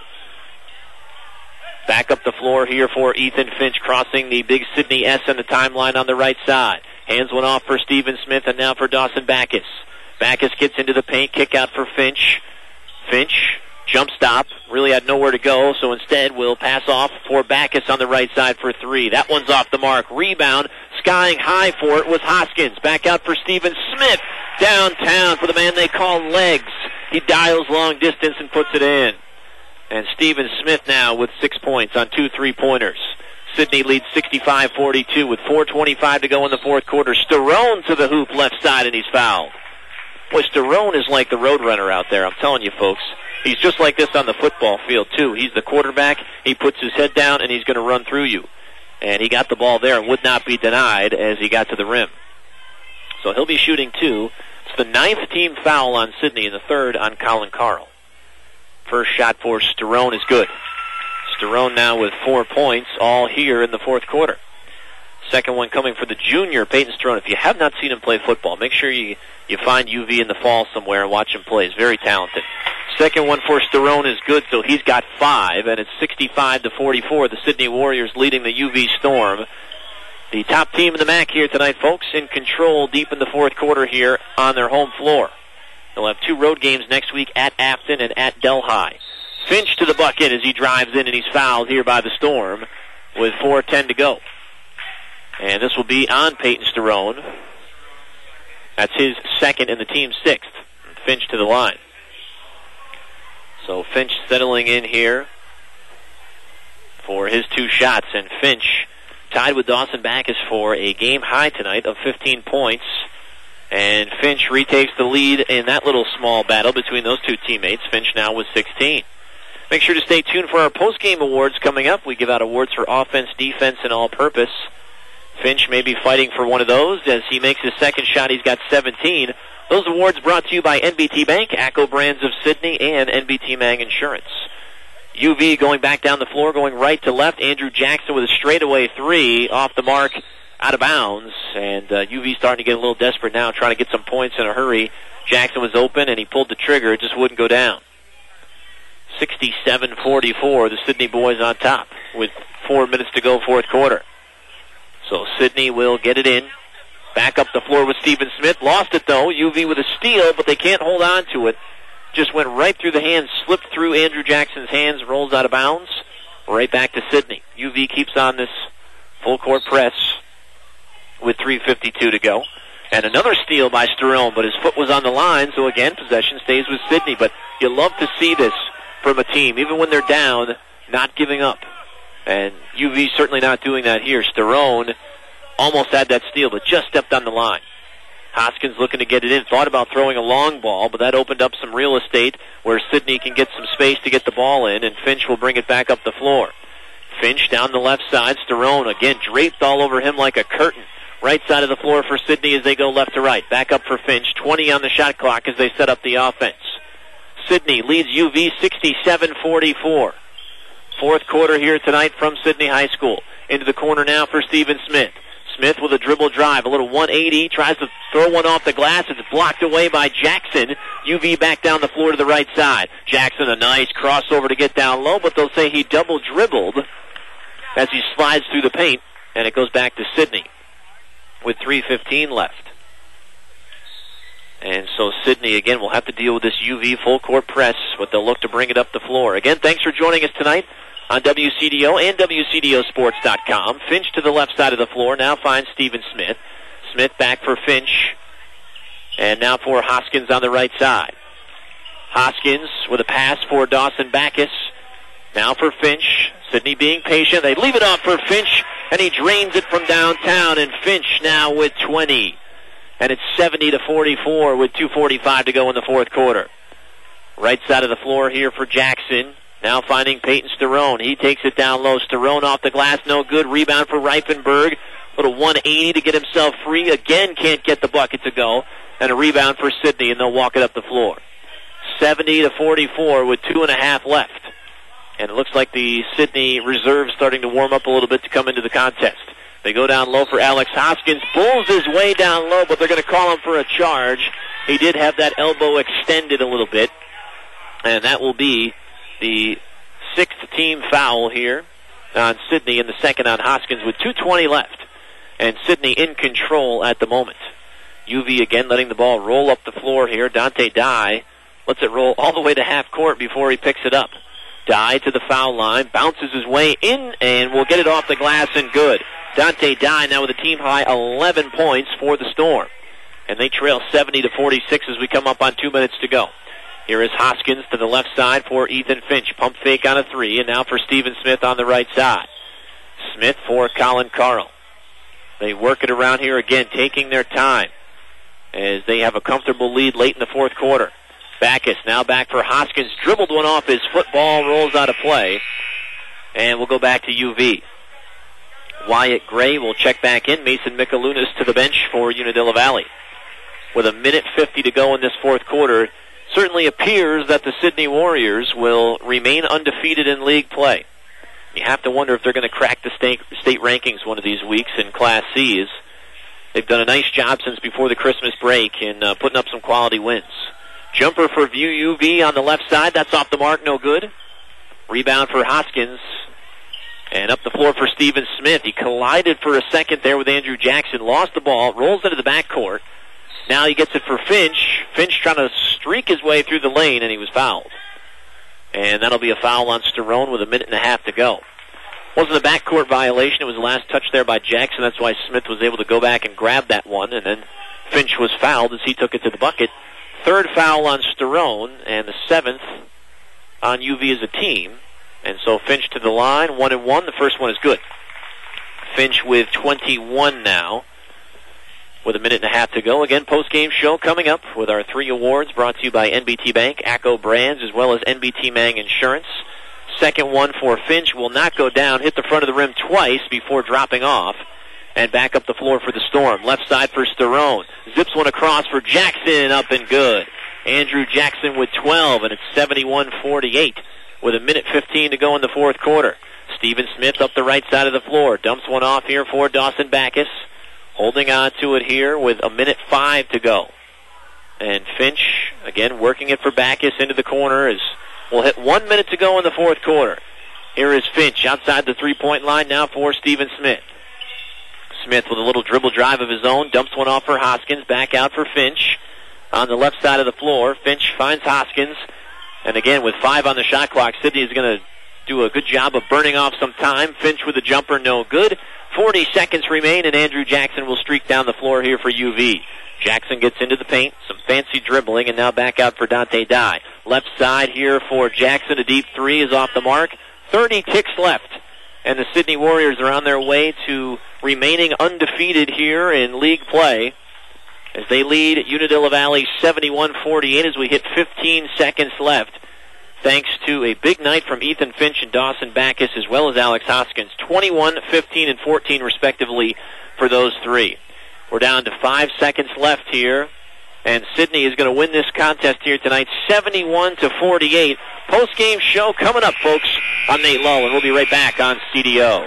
Back up the floor here for Ethan Finch, crossing the big Sidney S on the timeline on the right side. Hands went off for Stephen Smith, and now for Dawson Backus. Backus gets into the paint, kick out for Finch. Finch, jump stop, really had nowhere to go, so instead will pass off for Backus on the right side for three. That one's off the mark. Rebound, skying high for it was Hoskins. Back out for Stephen Smith, downtown for the man they call Legs. He dials long distance and puts it in. And Stephen Smith now with 6 points on 2 3-pointers. Sidney leads 65-42 with 4:25 to go in the fourth quarter. Sterone to the hoop left side, and he's fouled. Boy, Sterone is like the roadrunner out there, I'm telling you, folks. He's just like this on the football field, too. He's the quarterback. He puts his head down, and he's going to run through you. And he got the ball there and would not be denied as he got to the rim. So he'll be shooting 2. It's the 9th team foul on Sidney and the 3rd on Colin Carl. First shot for Sterone is good. Sterone now with 4 points, all here in the fourth quarter. Second one coming for the junior, Peyton Sterone. If you have not seen him play football, make sure you find UV in the fall somewhere and watch him play. He's very talented. Second one for Sterone is good, so he's got 5, and it's 65-44. The Sidney Warriors leading the UV Storm. The top team in the MAC here tonight, folks, in control deep in the fourth quarter here on their home floor. They'll have 2 road games next week at Afton and at Delhi. Finch to the bucket as he drives in, and he's fouled here by the Storm with 4:10 to go. And this will be on Peyton Sterone. That's his second and the team's 6th. Finch to the line. So Finch settling in here for his 2 shots. And Finch tied with Dawson Backus for a game high tonight of 15 points. And Finch retakes the lead in that little small battle between those 2 teammates. Finch now with 16. Make sure to stay tuned for our post-game awards coming up. We give out awards for offense, defense, and all-purpose. Finch may be fighting for one of those as he makes his second shot. He's got 17. Those awards brought to you by NBT Bank, ACCO Brands of Sidney, and NBT Mang Insurance. UV going back down the floor, going right to left. Andrew Jackson with a straightaway 3 off the mark, out of bounds. And UV starting to get a little desperate now, trying to get some points in a hurry. Jackson was open, and he pulled the trigger. It just wouldn't go down. 67-44, the Sidney boys on top with 4 minutes to go, fourth quarter. So Sidney will get it in. Back up the floor with Stephen Smith. Lost it, though. UV with a steal, but they can't hold on to it. Just went right through the hands, slipped through Andrew Jackson's hands, rolls out of bounds. Right back to Sidney. UV keeps on this full-court press with 3:52 to go. And another steal by Sterone, but his foot was on the line, so again, possession stays with Sidney. But you love to see this from a team, even when they're down, not giving up. And UV certainly not doing that here. Sterone almost had that steal, but just stepped on the line. Hoskins looking to get it in. Thought about throwing a long ball, but that opened up some real estate where Sidney can get some space to get the ball in, and Finch will bring it back up the floor. Finch down the left side. Sterone again draped all over him like a curtain. Right side of the floor for Sidney as they go left to right. Back up for Finch. 20 on the shot clock as they set up the offense. Sidney leads UV 67-44. Fourth quarter here tonight from Sidney High School. Into the corner now for Stephen Smith. Smith with a dribble drive, a little 180, tries to throw one off the glass. It's blocked away by Jackson. UV back down the floor to the right side. Jackson, a nice crossover to get down low, but they'll say he double dribbled as he slides through the paint, and it goes back to Sidney with 3:15 left. And so Sidney, again, will have to deal with this UV full-court press, but they'll look to bring it up the floor. Again, thanks for joining us tonight on WCDO and WCDOsports.com. Finch to the left side of the floor. Now finds Stephen Smith. Smith back for Finch. And now for Hoskins on the right side. Hoskins with a pass for Dawson Backus. Now for Finch. Sidney being patient. They leave it off for Finch, and he drains it from downtown. And Finch now with 20. And it's 70-44 with 2:45 to go in the fourth quarter. Right side of the floor here for Jackson. Now finding Peyton Sterone. He takes it down low. Sterone off the glass, no good. Rebound for Reifenberg. Little 180 to get himself free. Again, can't get the bucket to go. And a rebound for Sidney, and they'll walk it up the floor. 70-44 with 2.5 left. And it looks like the Sidney reserve starting to warm up a little bit to come into the contest. They go down low for Alex Hoskins. Bulls his way down low, but they're going to call him for a charge. He did have that elbow extended a little bit. And that will be the 6th team foul here on Sidney and the second on Hoskins with 2:20 left. And Sidney in control at the moment. UV again letting the ball roll up the floor here. Dante Dye lets it roll all the way to half court before he picks it up. Dye to the foul line, bounces his way in, and will get it off the glass and good. Dante Dye now with a team-high 11 points for the Storm. And they trail 70-46 as we come up on 2 minutes to go. Here is Hoskins to the left side for Ethan Finch. Pump fake on a three, and now for Stephen Smith on the right side. Smith for Colin Carl. They work it around here again, taking their time as they have a comfortable lead late in the fourth quarter. Backus now back for Hoskins. Dribbled one off his football, rolls out of play. And we'll go back to UV. Wyatt Gray will check back in. Mason Michalunas to the bench for Unadilla Valley. With 1:50 to go in this fourth quarter, certainly appears that the Sidney Warriors will remain undefeated in league play. You have to wonder if they're going to crack the state rankings one of these weeks in Class C's. They've done a nice job since before the Christmas break in putting up some quality wins. Jumper for UV on the left side. That's off the mark, no good. Rebound for Hoskins. And up the floor for Stephen Smith. He collided for a second there with Andrew Jackson. Lost the ball. Rolls into the backcourt. Now he gets it for Finch. Finch trying to streak his way through the lane, and he was fouled. And that'll be a foul on Sterone with 1.5 to go. Wasn't a backcourt violation. It was the last touch there by Jackson. That's why Smith was able to go back and grab that one. And then Finch was fouled as he took it to the bucket. Third foul on Sterone, and the 7th on UV as a team. And so Finch to the line, 1-1. The first one is good. Finch with 21 now, with 1.5 to go. Again, post-game show coming up with our 3 awards brought to you by NBT Bank, ACO Brands, as well as NBT Mang Insurance. Second one for Finch will not go down, hit the front of the rim twice before dropping off. And back up the floor for the Storm. Left side for Sterone. Zips one across for Jackson, up and good. Andrew Jackson with 12, and it's 71-48 with 1:15 to go in the fourth quarter. Stephen Smith up the right side of the floor. Dumps one off here for Dawson Backus. Holding on to it here with 1:05 to go. And Finch, again, working it for Backus into the corner as we'll hit 1 minute to go in the fourth quarter. Here is Finch outside the three-point line now for Stephen Smith. Smith with a little dribble drive of his own, dumps one off for Hoskins, back out for Finch on the left side of the floor. Finch finds Hoskins, and again with 5 on the shot clock, Sidney is going to do a good job of burning off some time. Finch with a jumper, no good. 40 seconds remain, and Andrew Jackson will streak down the floor here for UV. Jackson gets into the paint, some fancy dribbling, and now back out for Dante Dye. Left side here for Jackson, a deep three is off the mark. 30 ticks left, and the Sidney Warriors are on their way to remaining undefeated here in league play as they lead Unadilla Valley 71-48 as we hit 15 seconds left. Thanks to a big night from Ethan Finch and Dawson Backus as well as Alex Hoskins. 21, 15, and 14 respectively for those three. We're down to 5 seconds left here, and Sidney is going to win this contest here tonight 71-48. Post-game show coming up, folks. I'm Nate Lowe, and we'll be right back on CDO.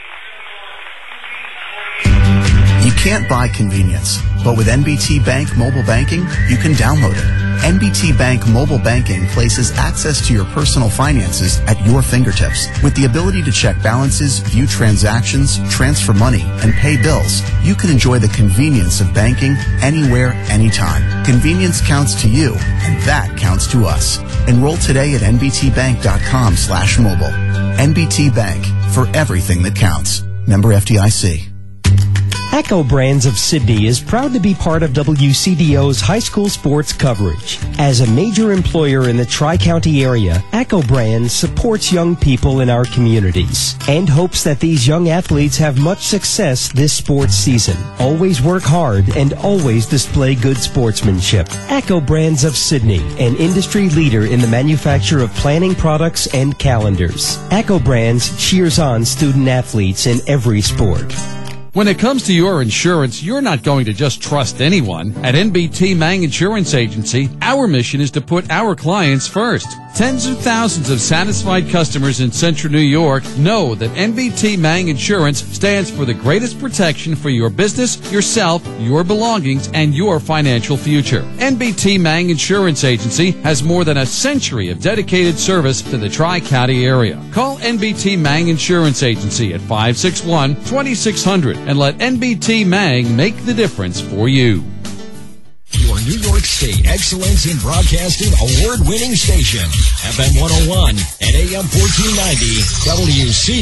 You can't buy convenience, but with NBT Bank mobile banking, you can download it. NBT Bank mobile banking places access to your personal finances at your fingertips. With the ability to check balances, view transactions, transfer money, and pay bills, you can enjoy the convenience of banking anywhere, anytime. Convenience counts to you, and that counts to us. Enroll today at nbtbank.com/mobile. NBT Bank, for everything that counts. Member FDIC. ACO Brands of Sidney is proud to be part of WCDO's high school sports coverage. As a major employer in the Tri-County area, ACO Brands supports young people in our communities and hopes that these young athletes have much success this sports season. Always work hard and always display good sportsmanship. ACO Brands of Sidney, an industry leader in the manufacture of planning products and calendars. ACO Brands cheers on student athletes in every sport. When it comes to your insurance, you're not going to just trust anyone. At NBT Mang Insurance Agency, our mission is to put our clients first. Tens of thousands of satisfied customers in Central New York know that NBT Mang Insurance stands for the greatest protection for your business, yourself, your belongings, and your financial future. NBT Mang Insurance Agency has more than a century of dedicated service to the Tri-County area. Call NBT Mang Insurance Agency at 561-2600 and let NBT Mang make the difference for you. Your New York State Excellence in Broadcasting award-winning station, FM 101 and AM 1490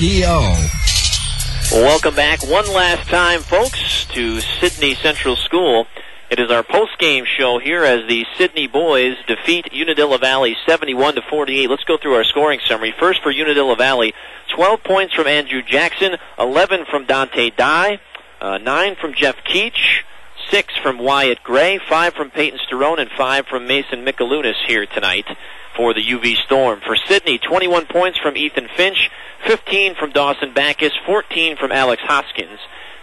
WCDO. Welcome back one last time, folks, to Sydney Central School. It is our post-game show here as the Sydney boys defeat Unadilla Valley 71-48. Let's go through our scoring summary. First for Unadilla Valley, 12 points from Andrew Jackson, 11 from Dante Dye, 9 from Jeff Keach, 6 from Wyatt Gray, 5 from Peyton Sterone, and 5 from Mason Michalunas here tonight for the UV Storm. For Sydney, 21 points from Ethan Finch, 15 from Dawson Backus, 14 from Alex Hoskins,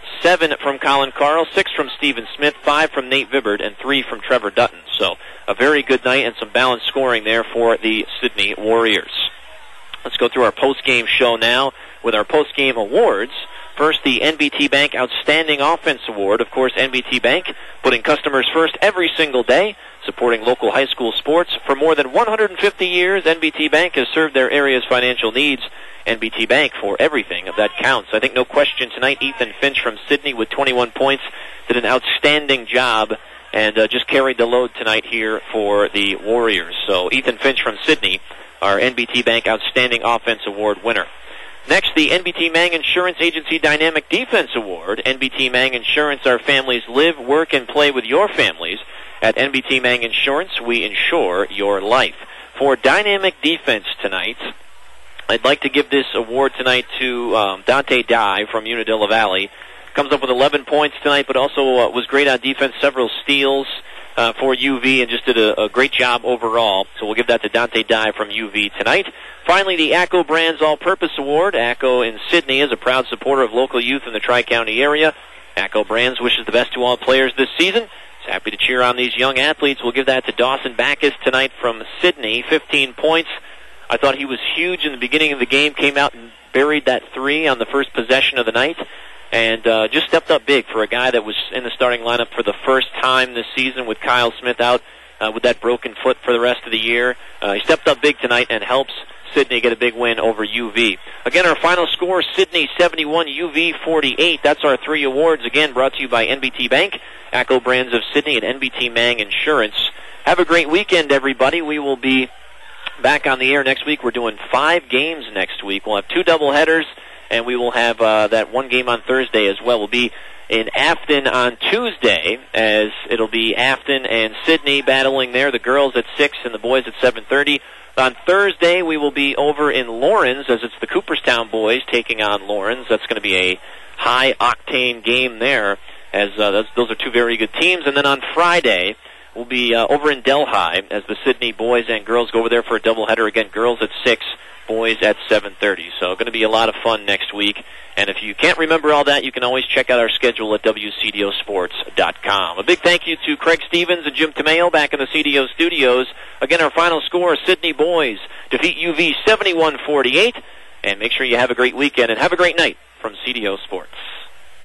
7 from Colin Carl, 6 from Stephen Smith, 5 from Nate Vibbard, and 3 from Trevor Dutton. So a very good night and some balanced scoring there for the Sydney Warriors. Let's go through our post-game show now with our post-game awards. First, the NBT Bank Outstanding Offense Award. Of course, NBT Bank putting customers first every single day, supporting local high school sports. For more than 150 years, NBT Bank has served their area's financial needs. NBT Bank for everything that counts. I think no question tonight, Ethan Finch from Sydney with 21 points did an outstanding job and just carried the load tonight here for the Warriors. So Ethan Finch from Sydney, our NBT Bank Outstanding Offense Award winner. Next, the NBT Mang Insurance Agency Dynamic Defense Award. NBT Mang Insurance, our families live, work, and play with your families. At NBT Mang Insurance, we insure your life. For Dynamic Defense tonight, I'd like to give this award tonight to Dante Dye from Unadilla Valley. Comes up with 11 points tonight, but also was great on defense, several steals for UV, and just did a great job overall. So we'll give that to Dante Dye from UV tonight. Finally, the ACCO Brands All-Purpose Award. ACCO in Sydney is a proud supporter of local youth in the Tri-County area. ACCO Brands wishes the best to all players this season. Is happy to cheer on these young athletes. We'll give that to Dawson Backus tonight from Sydney, 15 points. I thought he was huge in the beginning of the game, came out and buried that 3 on the first possession of the night, and just stepped up big for a guy that was in the starting lineup for the first time this season with Kyle Smith out with that broken foot for the rest of the year. He stepped up big tonight and helps Sydney get a big win over UV. Again, our final score, Sydney 71, UV 48. That's our 3 awards, again, brought to you by NBT Bank, ACCO Brands of Sydney, and NBT Mang Insurance. Have a great weekend, everybody. We will be back on the air next week. We're doing 5 games next week. We'll have 2 doubleheaders, and we will have that 1 game on Thursday as well. We'll be in Afton on Tuesday, as it'll be Afton and Sydney battling there, the girls at 6 and the boys at 7:30. On Thursday, we will be over in Lawrence, as it's the Cooperstown boys taking on Lawrence. That's going to be a high-octane game there, as those are 2 very good teams. And then on Friday, we'll be over in Delhi, as the Sydney boys and girls go over there for a doubleheader. Again, girls at 6, boys at 7:30. So going to be a lot of fun next week. And if you can't remember all that, you can always check out our schedule at WCDOsports.com. A big thank you to Craig Stevens and Jim Tomeo back in the CDO studios. Again, our final score, Sydney boys defeat UV 71-48. And make sure you have a great weekend and have a great night from CDO Sports.